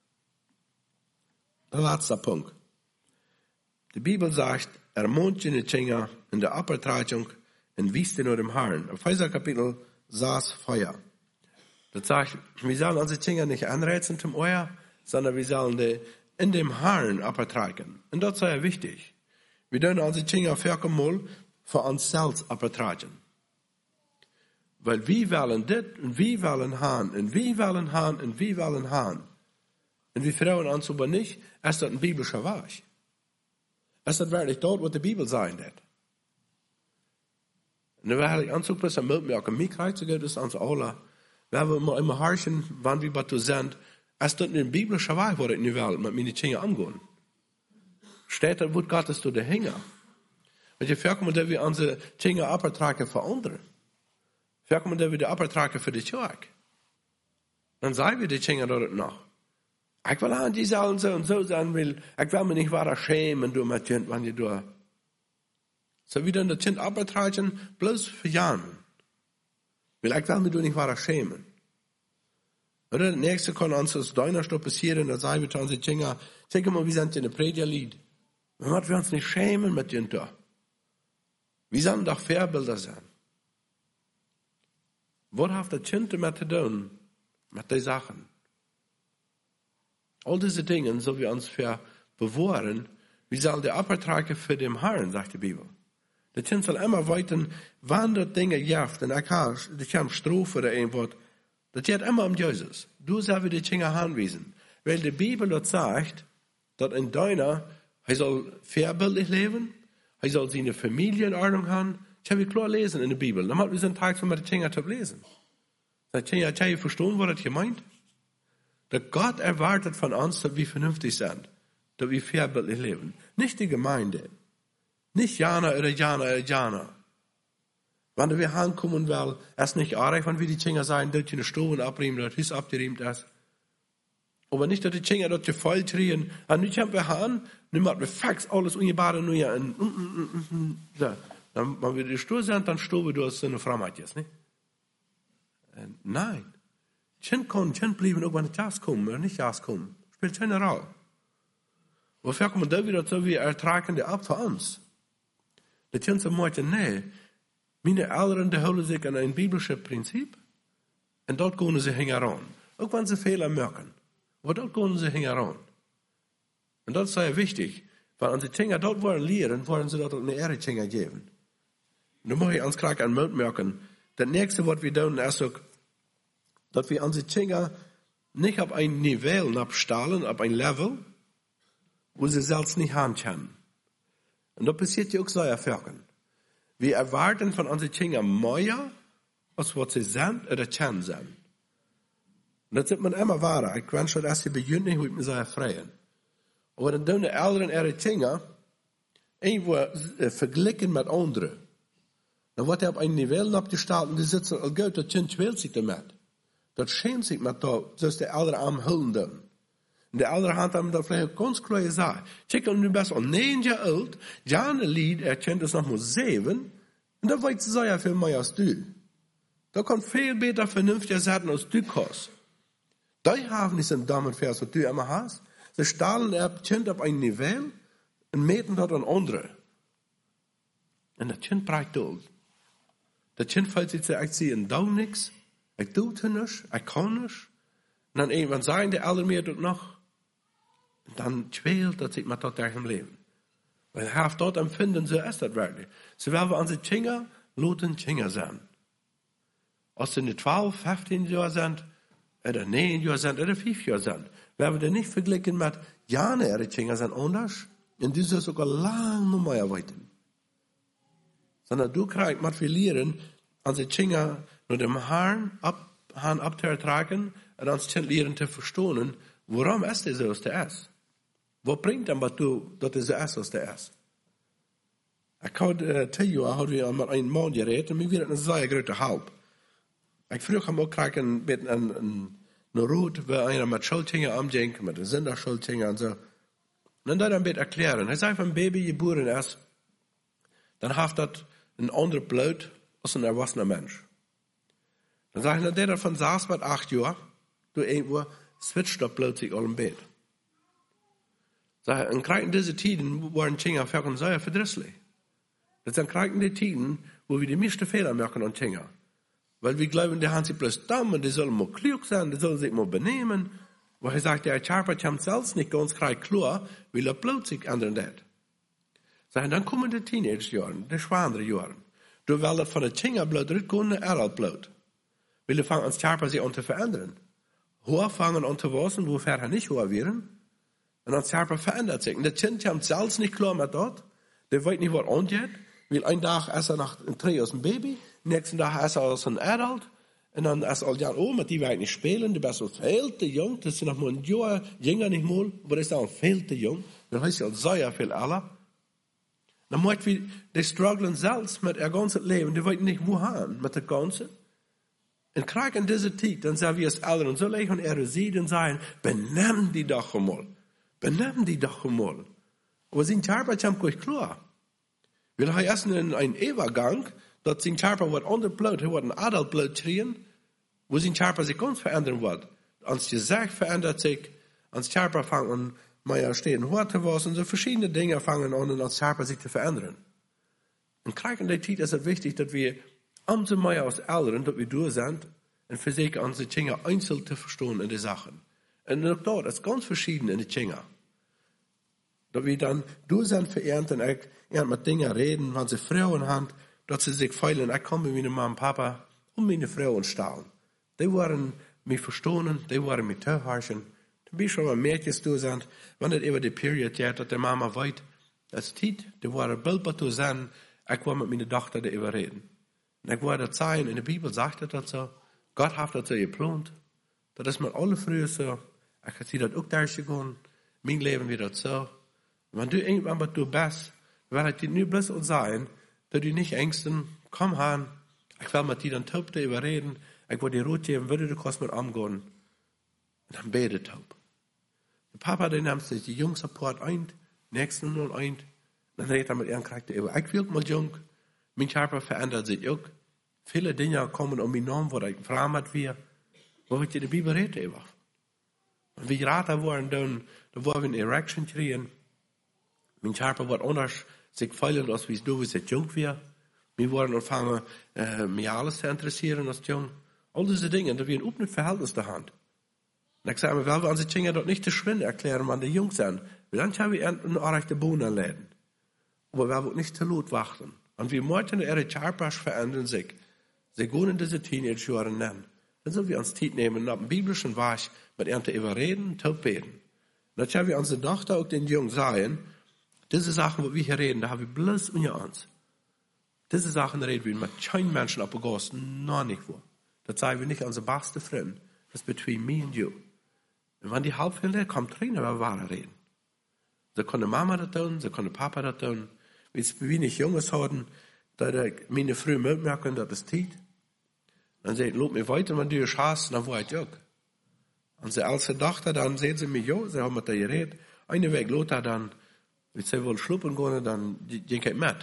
Der letzte Punkt. Die Bibel sagt, ermuntern die Kinder in der Abvertragung und wies nur dem Herrn. Im Epheser Kapitel saß Feuer. Das sagt, wir sollen unsere Kinder nicht anreizen zum Euer, sondern wir sollen die in dem Herrn abvertragen. Und das ist sehr wichtig. Wir dürfen unsere Kinder viermal für uns selbst abvertragen. Weil wir wollen das und wir wollen haben und wir wollen haben und wir wollen haben. Und wir fragen uns aber nicht, ist das ein biblischer Weg? Ist das wirklich dort, was die Bibel sagt? Und dann werde ich anzugucken, dass wir auch mich reinzugehen, das ist uns alle. Wir haben immer, immer horchen, wann wir bei uns sind. Ist das ein biblischer Weg, wo das in die Welt mit meinen Kindern angehen? Steht das Wort Gottes zu der Hänger? Und je verkommen, dass wir unsere Kinder abvertragen für andere. Verkommen, dass wir die abvertragen für die Kirche. Dann sagen wir die Kinder dort noch. Ich will an die sollen so und so sein will. Ich will mich nicht weiter schämen, du mein Kind, wenn ihr du. So wie dann das Kind abvertragen, bloß für Jahren. Weil ich will mich du nicht weiter schämen. Oder das nächste kann uns aus deiner Stopp passieren, da sagen wir zu unseren Kinder, check mal, wir sind in der Predigerlied. Wir müssen uns nicht schämen mit den da. Wir sollen doch Vorbilder sein. Was hat das Kind damit zu tun? Mit den Sachen. All diese Dinge, so wir uns für bewahren, wir sollen die Abvertragen für den Herrn, sagt die Bibel. Das Kind soll immer weiten, wann das Dinge jaft, und ich habe, ich habe Strophe oder irgendwas, das geht immer um Jesus. Du sollst die Kinder anweisen. Weil die Bibel dort sagt, dass ein Deiner, er soll vorbildlich leben, er soll seine Familie in Ordnung haben. Ich habe klar lesen in der Bibel. Dann haben wir einen Tag, wenn wir die Kinder zu lesen. Die Kinder, ich habe verstanden, was das gemeint. Dass Gott erwartet von uns, dass wir vernünftig sind, dass wir vorbildlich leben. Nicht die Gemeinde. Nicht Jana oder Jana oder Jana. Wenn wir ankommen will, ist nicht arg, wenn wir die Kinder sagen, dass die eine Stube abriemen, dass das abgeriemt ist. Aber nicht, dass die Kinder dort voll drehen. Und nicht haben wir an, nimm mal Fax, alles ungebaren, nur ja, und, und, und, und, so. Dann, wenn wir die Stube sind, dann Stube, du hast so eine Frau jetzt, nicht? Nein. Kind kann, Kind bleiben, auch wenn die Jas kommen, oder nicht Jas kommen. Spielt keine Rolle. Wofür kommen da wieder so, wie ertragen die ab für uns? Die Kind sagt, nee, meine Eltern, die holen sich an ein biblisches Prinzip, und dort gehen sie heran. Auch wenn sie Fehler merken. Aber dort gehen sie heran. Und das ist sehr wichtig, weil unsere Kinder dort wollen lernen, wollen sie dort eine Ehre Kinder geben. Und da muss ich uns gleich an Mut merken, das nächste, was wir tun, ist auch, dass wir unsere Kinder nicht auf ein Niveau abstellen, auf ein Level, wo sie selbst nicht handhaben. Und da passiert ja auch so Erfahrungen. Wir erwarten von unseren Kindern mehr, als was sie sind oder können sein. Und das sieht man immer wahr. Ich kann schon erst beginnen, wie ich mich so freuen. Aber dann tun die Eltern ihre Kinder irgendwo äh, vergleichen mit anderen. Dann wird er auf ein Niveau abgestellt und die sitzen, oh Gott, das Kind quält sich damit. Das schämt sich mit da, sodass die Eltern am Hüllen tun. Und die Eltern haben da vielleicht ganz klar gesagt, check, und du bist um neun Jahre alt, Jahre Lied, er kennt es noch mal sieben, und da weiß sie ja viel mehr als du. Da kann viel besser vernünftiger sein, als du kannst. Die haben nicht einen Damenvers, was du immer hast. Sie stahlen das Kind auf ein Niveau und meten dort an andere. Und das Kind braucht Geduld. Das Kind fällt sich zu, ich sehe in Daumen nichts, ich tue nichts, ich kann nichts. Und dann irgendwann sagen die Eltern mir dort noch, und dann quält das sich mit dort im Leben. Weil er hat dort empfinden, so ist das wirklich. So werden wir unsere Kinder, lauten Kinder sein. Als sie zwölf, fünfzehn Jahre sind, oder negen Jahre sind, oder fünf Jahre sind. Wir haben das nicht verglichen mit Jahre, ihre Kinder sind anders. Und die sind sogar lang noch mehr weiter. Sondern du kriegst mit verlieren, als die Kinder nur dem Haaren ab, Haaren abzuertragen, und als Kind lernen zu verstehen, warum ist das so, als der ist. Wo bringt dann, was du, dass das so ist, als der ist. Ich had uh, tien jaar hadden we met een man gereed en we werden een zeer grote hulp. Ik vroeg hem ook graag een beetje een, een, een route waar einer met Schultingen omdenkt, met de Sinderschultingen en zo. En dan een beetje erklären. Hij zei, van een baby geboren is, dan heeft dat een ander bloed als een erwachsener mens. Dan zei hij, dat hij van zes met acht jaar, door één uur, switcht dat bloed zich al een beetje. Zei, en krijg in deze tijden waren Kinder vaak zeer verdrießlich. Das sind gerade die Zeiten, wo wir die meisten Fehler machen an Kinder. Weil wir glauben, die haben sich bloß dumm und die sollen mal klug sein, die sollen sich mal benehmen. Weil er sagt, der Charper kommt selbst nicht ganz klar, weil er bloß sich ändern hat. Sagen, dann kommen die Teenage-Jahre, die schwangere Jahre. Du willst von der Kinderblut rückgehen in Adultblut. Weil er fangen an Charper sich an zu verändern. Hoher fangen an zu wachsen, wo vorher nicht hoher wären. Und an Charper verändert sich. Und der Kind kommt selbst nicht klar mit dort. Der weiß nicht, was angeht. Weil ein Tag ist er nach ein Dreh als ein Baby, nächsten Tag ist er als ein Adult, und dann ist er all Jahr, oh, mit die wir nicht spielen, die bist so viel zu jung, das ist noch mal ein Jahr, jünger nicht mal, aber das ist auch viel zu jung, dann heißt er sehr viel aller. Dann möchten wir, die strugglen selbst mit ihr ganzes Leben, die wissen nicht, wohin mit dem Ganzen. Und kriegen in dieser Zeit, dann sagen wir als Eltern, so legen ihre Seiden sein, benennen die doch einmal, benennen die doch einmal. Aber sein Arbeit haben euch klar. Weil er erst in einen Übergang, dass sein Körper wird anders blut, er wird ein Adult Blut kriegen, wo sein Körper sich ganz verändern wird. Als die Sache verändert sich, als Körper fangen mehr stehen, harte was, und so verschiedene Dinge fangen an, und als Körper sich zu verändern. Und kriegen in der Zeit ist es wichtig, dass wir umso mehr als Eltern, dass wir durch sind, und versuchen, unsere Kinder einzeln zu verstehen in die Sachen. Und auch dort ist ganz verschieden in die Kinder. Dass wir dann durch sind verehrt und ich mit Dingen reden, wenn sie Frauen haben, dass sie sich feilen, ich komme mit meiner Mama und Papa und meine Frauen stahlen. Die waren mich verstehen, die waren mich zuhören. Dann bin ich schon mal Mädchen durch sind, wenn es über die Period geht, dass die Mama weiß, das Zeit, die waren Bilder zu sein, ich war mit meiner Tochter darüber reden. Und ich war das sein, in der Bibel sagt das so, Gott hat das so geplant, das ist mit alle früher so, ich sehe das auch durchgegangen, mein Leben wird das so. Wenn du irgendwann was du bist, wird es dir nur besser sein, dass du nicht ängsten, komm han, ich will mit dir dann taub darüber reden, ich will dir Rot geben, würde du kannst mit angehen. Und dann bete taub. Der Papa, der nimmt sich die Jungs Support ein, nächsten nur ein, dann redet er mit ihrem Charakter über. Ich will mal jung, mein Körper verändert sich auch. Viele Dinge kommen um mich herum, wo ich verarmt wird, wo ich dir die Bibel rede über. Und wie gerade waren dann, da waren wir in Erection kriegen, mein Körper wird anders sich feilen, als wie es du, wie es jung war. Wir waren anfangen, äh, mich alles zu interessieren als jung. All diese Dinge, da wir ein offenes Verhältnis der Hand. Und ich sage mir, weil wir unsere Kinder dort nicht zu schwind erklären, wenn die jung sind, weil dann haben wir eine rechte Bohnen läden. Aber wir wollen nicht zu laut warten. Und wir möchten ihre Körper verändern sich. Sie gehen in diese Teenage-Jahre nennen. Dann sollen wir uns Zeit nehmen, nach dem biblischen Weg mit ihnen zu überreden, zu beten. Und dann haben wir unsere Tochter auch den Jungen sagen, diese Sachen, wo wir hier reden, da haben wir bloß unter uns. Diese Sachen reden wir mit keinem Menschen abgegossen, noch nicht vor. Das sagen wir nicht unsere beste Freund. Das ist between me and you. Und wenn die Halbfälle kommt, reden wir wahre reden. Sie können Mama das tun, sie können Papa das tun. Wenn wir nicht Junges haben, da meine Frau mitmerken, dass es tut. Dann sagt, lob mir weiter, wenn du es hast, dann war ich auch. Und sie als Tochter, dann sehen sie mich, ja, sie haben mit der geredet. Eine Weg Lothar dann, wenn sie wollen schluppen gehen, dann ging ich mit.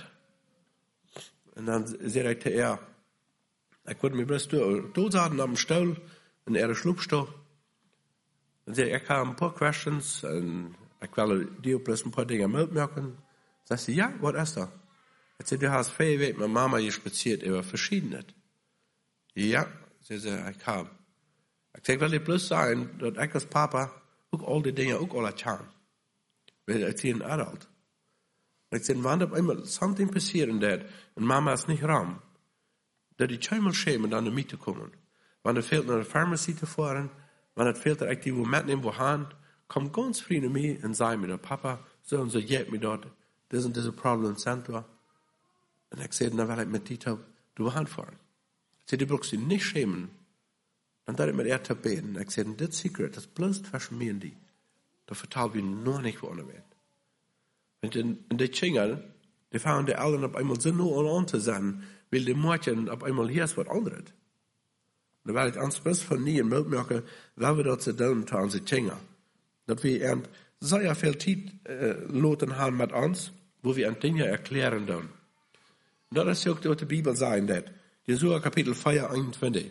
Und dann sagte er, ich wollte mich bloß durchsagen am Stuhl, in ihrer Schlupfstuhl. Dann sagte er, ich habe ein paar Questions, und ich will dir bloß ein paar Dinge mitmerken. Sagt sie, ja, was ist das? Ich sagte, du hast viel Weg mit Mama gespaziert über Verschiedenes. Ja, sie sagt, ich habe. Ich sage, will ich bloß sagen, dass ich als Papa auch all die Dinge auch alle kann. Weil ich bin ein Adult. Ich sage, wenn da einmal something passieren wird, und Mama ist nicht raum, dass ich einmal schämen, dann in die Miete kommen. Wenn er fehlt, nach der Pharmacie zu fahren, wenn es fehlt, ich die mitnehmen, wo han, komm ganz früh zu mir und sag mir, Papa, so und so, geht mir dort, das und diese Problem sind da. Und ich sage, na, weil ich mit dir du anfahren. Ich sage, du brauchst dich nicht schämen. Dann darf ich mit ihr beten. Ich sage, das Secret, das bloß zwischen mir und die. Da vertrauen wir noch nicht, wo er wird. Und in, in die Kinder, die fahren die Eltern auf einmal so nur und an zu sein, weil die Mädchen auf einmal hier ist was anderes. Da werde ich ans Best von nie und merken, was wir dort zu tun haben, unsere Kinder. Dass wir sehr viel Zeit äh, loten haben mit uns, wo wir an Dinge erklären dürfen. Und das ist auch die Bibel sagen, das. Jesua Kapitel vier, einundzwanzig.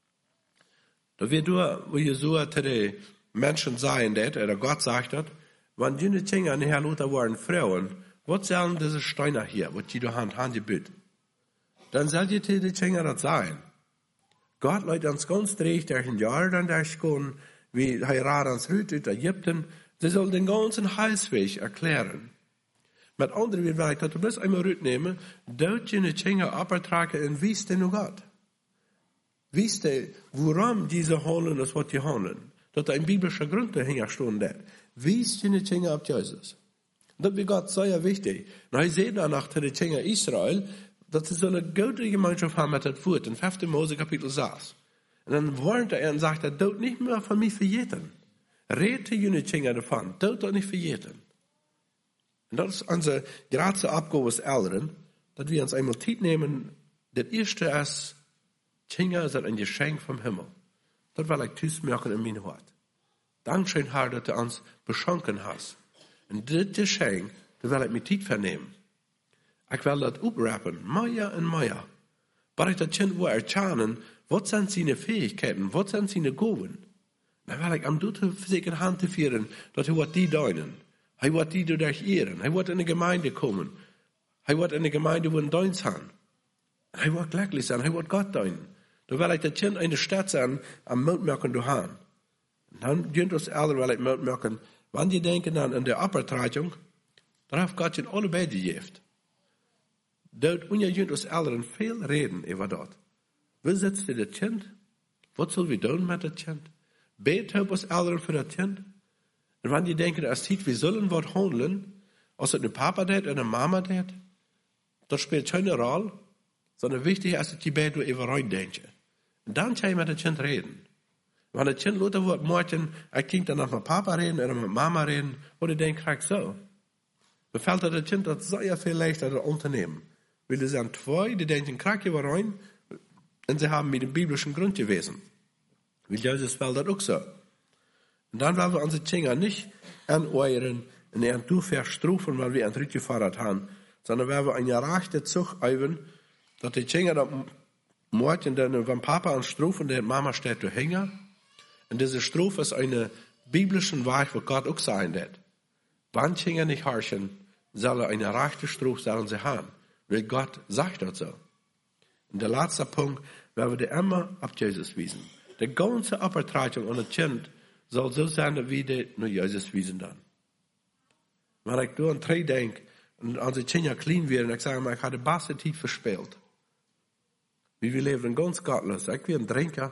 Da wird nur, wo Jesua zu den Menschen sagen, das, oder Gott sagt das, wenn die Kinder nachher Lothar waren Frauen, was sollen diese Steine hier, was die da haben, haben gebüht? Dann soll die zu den Kindern das sagen. Gott lädt uns ganz durch durch den Jordan durchgehen, wie Heirat ans Rüt aus Ägypten. Sie soll den ganzen Heilsweg erklären. Mit anderen wird ich das bloß einmal Rüt nehmen, dort die Kinder abtragen und wies denn Gott. Wies denn, warum diese handeln, das was die handeln. Dat er ein biblischer Grund dahinter steht. Wies die Kinder auf Jesus. Das wird Gott sehr wichtig. Und er sagt danach zu den Kindern Israel, dass sie so eine gute Gemeinschaft haben mit dem Wort, in fünften Mose Kapitel sechs. Und dann warnt er und sagt, er, dort nicht mehr von mir verjeten. Rede die Kinder davon, dort doch nicht verjeten. Und das ist unsere große Abgabe als Eltern, dass wir uns einmal Zeit nehmen, das erste ist, Kinder sind ein Geschenk vom Himmel. Das will ich tüßmerken in mein Hart. Dankeschön, Herr, dass du uns beschenken hast. Und das Geschenk, das will ich mit Zeit vernehmen. Ich will das aufrappen, mehr und mehr. Aber ich das Kind will erkennen, was sind seine Fähigkeiten, was sind seine Gaben. Dann will ich am Dute sich in Hand führen, dass er die deinen. Er wird die durch ehren. Er wird in die Gemeinde kommen. Er wird in die Gemeinde, wo ein Dein sein. Er wird glücklich sein. Er wird Gott deinen. Da will ich das Kind eine Stadt sein, am Mutmerken du haben. Dann dient uns Eltern, will ich Mutmerken, wenn die denken an in der Abvertreitung, dann hat Gott in alle beide gegeben. Dort und ihr dient uns Eltern viel reden über dort. Wo sitzt das Kind? Was soll wir tun mit dem Kind? Bet help uns Eltern für das Kind. Und wenn die denken, es sieht, wir sollen was handeln, als es eine Papa tät oder eine Mama tät, das spielt keine Rolle, sondern wichtig ist, dass die beide über rein denken. Und dann kann ich mit dem Kind reden. Wenn das Kind lauter wird, morgen, ich kann dann noch mit Papa reden oder mit Mama reden, oder denkt, ich so. Dann fällt das Kind das sehr viel leichter zu unternehmen. Weil es sind zwei, die denken, ich über rein, und sie haben mit dem biblischen Grund gewesen. Weil Jesus will das auch so. Und dann wollen wir unsere Kinder nicht aneuern und ihren Tuch strufen, weil wir ein Rütje gefordert haben, sondern werden wir eine rechte Zug üben, dass die Kinder da morgen dann, wenn Papa an Strufen, der Mama steht zu hängen. Und diese Strophe ist eine biblische Wahrheit, wo Gott auch sagen wird. Wenn Kinder nicht herrschen, sollen eine rechte Strophe sollen sie haben. Weil Gott sagt das so. Und der letzte Punkt, werden wir dir immer auf Jesus wiesen. Die ganze Abvertreitung an das Kind soll so sein, wie die nur Jesus wiesen dann. Wenn ich nur an drei denke, und unsere Kinder klein werden, ich sage mal, ich habe die beste Zeit verspielt. Wie wir leben ganz gottlos. Ich bin ein Trinker.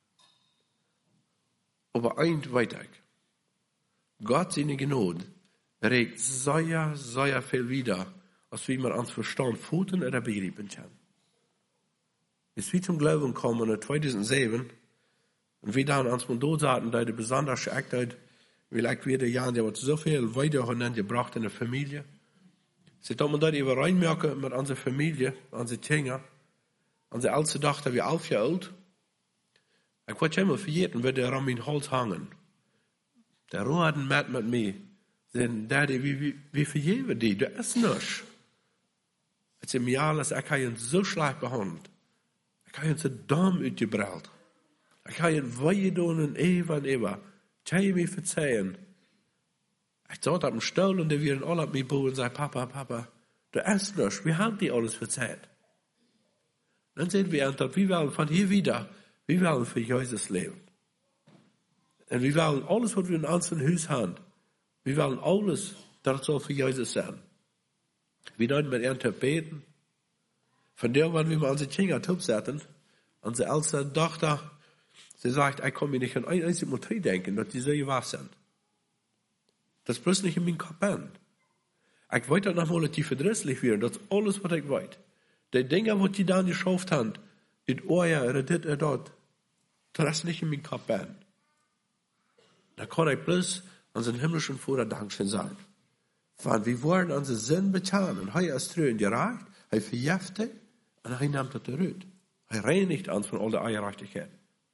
Aber eins weiß ich. Gott seine Gnade regt sehr, sehr viel wieder, als wie man ans Verstand voeten oder begreifen kann. Als wir zum Glauben kommen in zweitausendsieben, und wir dann ans Mund saßen, da die besonders geackt hat, wie like wir die Jahren, der wird so viel weiter gebracht in der Familie. Sie haben da über reinmerken mit unserer Familie, unsere Kinder, unsere älteste Tochter, wie elf Jahre alt. Ich wollte immer verjeten, wie der an mein Hals hangen. Der Roden mit mit mir. Sagen, Daddy, wie, wie, wie verjeben die? Du ist nichts. Als im Jahr, ich habe ihn so schlecht behandelt. Ich habe ihn so dumm ausgebrüllt. Ich habe ihn weitergetan und ewig und ewig. Ich habe mir verzeihen. Ich saß auf dem Stuhl und die werden alle auf mich bauen und sagen, Papa, Papa, du ist nichts. Wir haben dir alles verzeiht. Dann sehen wir, dass wir wollen von hier wieder, wir wollen für Jesus leben. Und wir wollen alles, was wir in unserem Haus haben, wir wollen alles, das soll für Jesus sein. Wir wollen mit ihm beten. Von der, wenn wir mal unsere Kinder aufsetzen, unsere älteste Tochter, Sie sagt, ich kann mir nicht an ein einziges Mal denken, dass die so wahr sind. Das ist bloß nicht in meinem Kopf an. Ich weiß noch mal, dass die verdrießlich werden. Das ist alles, was ich weiß. Die Dinge, die die dann geschafft haben, das Ohr oder das oder das, das ist nicht in meinem Kopf an. Da kann ich bloß an seinen himmlischen Vater Dankeschön sagen. Weil wir wollen unsere Sinn bezahlen. Und er ist treu und gerecht, er verjäft und er nimmt das zurück. Er reinigt uns von all der Ungerechtigkeit.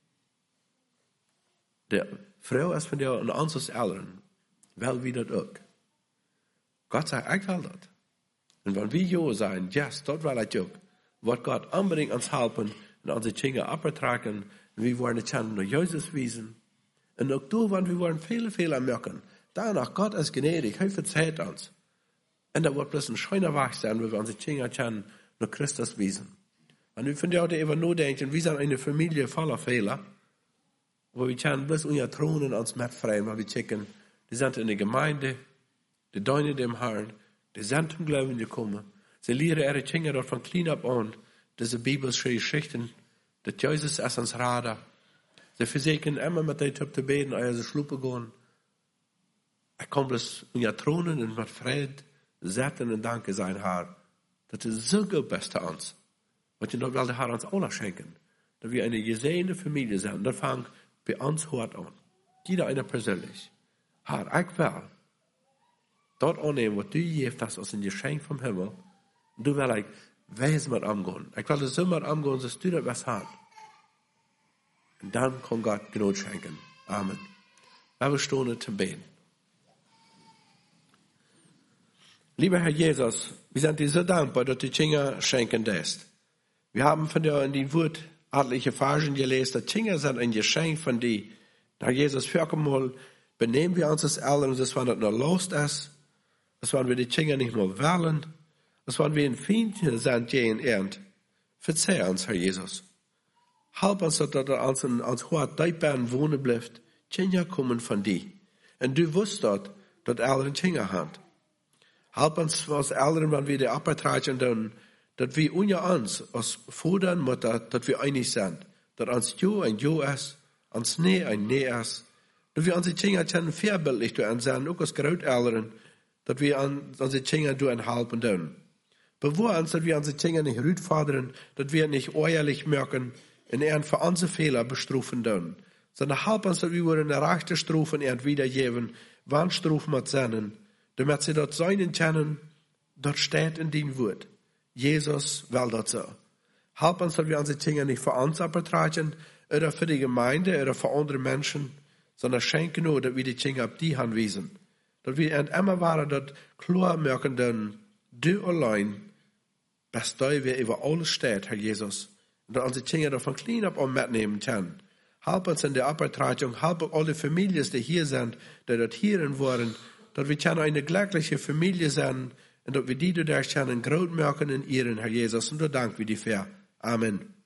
Die Frau ist von der und unseres Eltern, weil wir das auch. Gott sagt, ich will das. Und wenn wir ja sagen, yes, das will ich auch, wird Gott unbedingt uns helfen und unsere Kinder abtragen. Und wir wollen die Kinder nach Jesus wiesen. Und auch da, wenn wir wollen viele Fehler machen, danach, Gott ist gnädig, er verzeiht uns. Und da wird bloß ein schöner Weg sein, wenn wir unsere Kinder nach Christus wiesen. Und wir finden ja auch immer nur denken, wir sind eine Familie voller Fehler, wo wir können bloß unser Thronen uns mitfreien, weil wir checken, die sind in der Gemeinde, die dienen dem Herrn, die sind zum Glauben gekommen. Sie lehren ihre Kinder dort von klein ab an, diese biblische Geschichten, dass Jesus ist uns Radar. Sie versuchen immer mit den Typ zu beten, als sie schlupen gehen. Ich kann bloß unser Thronen und mit Frieden setzen und danke sein, Herr. Das ist so gut bist zu uns. Und das will der Herr uns alle schenken. Dass wir eine gesehene Familie sind. Das fängt bei uns hart an. Jeder einer persönlich. Herr, ich will dort annehmen, was du gibst hast, als ein Geschenk vom Himmel. Und du willst weise mit umgehen. Ich will das so mit umgehen, dass du das was hast. Und dann kann Gott Gnade schenken. Amen. Wir stehen zum Beten. Lieber Herr Jesus, wir sind dir so dankbar, dass du Kinder schenken lässt. Wir haben von dir in den Wort etliche Versen gelesen, dass Kinder sind ein Geschenk von dir. Da Jesus viermal benehmen wir uns als Eltern, dass wenn das nur los ist, dass wenn wir die Kinder nicht mehr wählen, dass wenn wir ein Feind sind gegen Ernt. Verzeih uns, Herr Jesus. Help uns, dass er uns in uns Hort deitbaren wohnen bleibt. Kinder kommen von dir. Und du wusstest, dass Eltern Kinder haben. Help uns als Eltern, wenn wir die Abbetragen tun, dass wir unter uns, als Vater und Mutter, dass wir einig sind. Dass uns Jo ein Jo ist, uns Nee ein Nee ist. Dass wir unsere Kinder können vorbildlich tun sein, auch als Großeltern, dass wir unsere Kinder tun helfen tun. Bewahr uns, dass wir unsere Kinder nicht rütfordern, dass wir nicht ehrlich merken, und er für unsere Fehler bestrafen tun. Sondern help uns, dass wir eine rechte Strafe und wiedergeben, wann Strafen mit seinen, damit sie dort seinen kennen, dort steht in dem Wort. Jesus will das so. Help uns, dass wir unsere Kinder nicht für uns abbetragen, oder für die Gemeinde, oder für andere Menschen, sondern schenke nur, dass wir die Kinder auf die anwiesen. Dass wir immer waren, dort klar merken, denn du allein, bist da, wer über alles steht, Herr Jesus. Und dass unsere Kinder davon klein ab und mitnehmen können. Help uns in der Abbetragung, help alle Familien, die hier sind, die dort hier waren, dass wir können eine glückliche Familie sein, und dass wir die, die da können, groß merken in ihren, Herr Jesus. Und da danken wir dir für. Amen.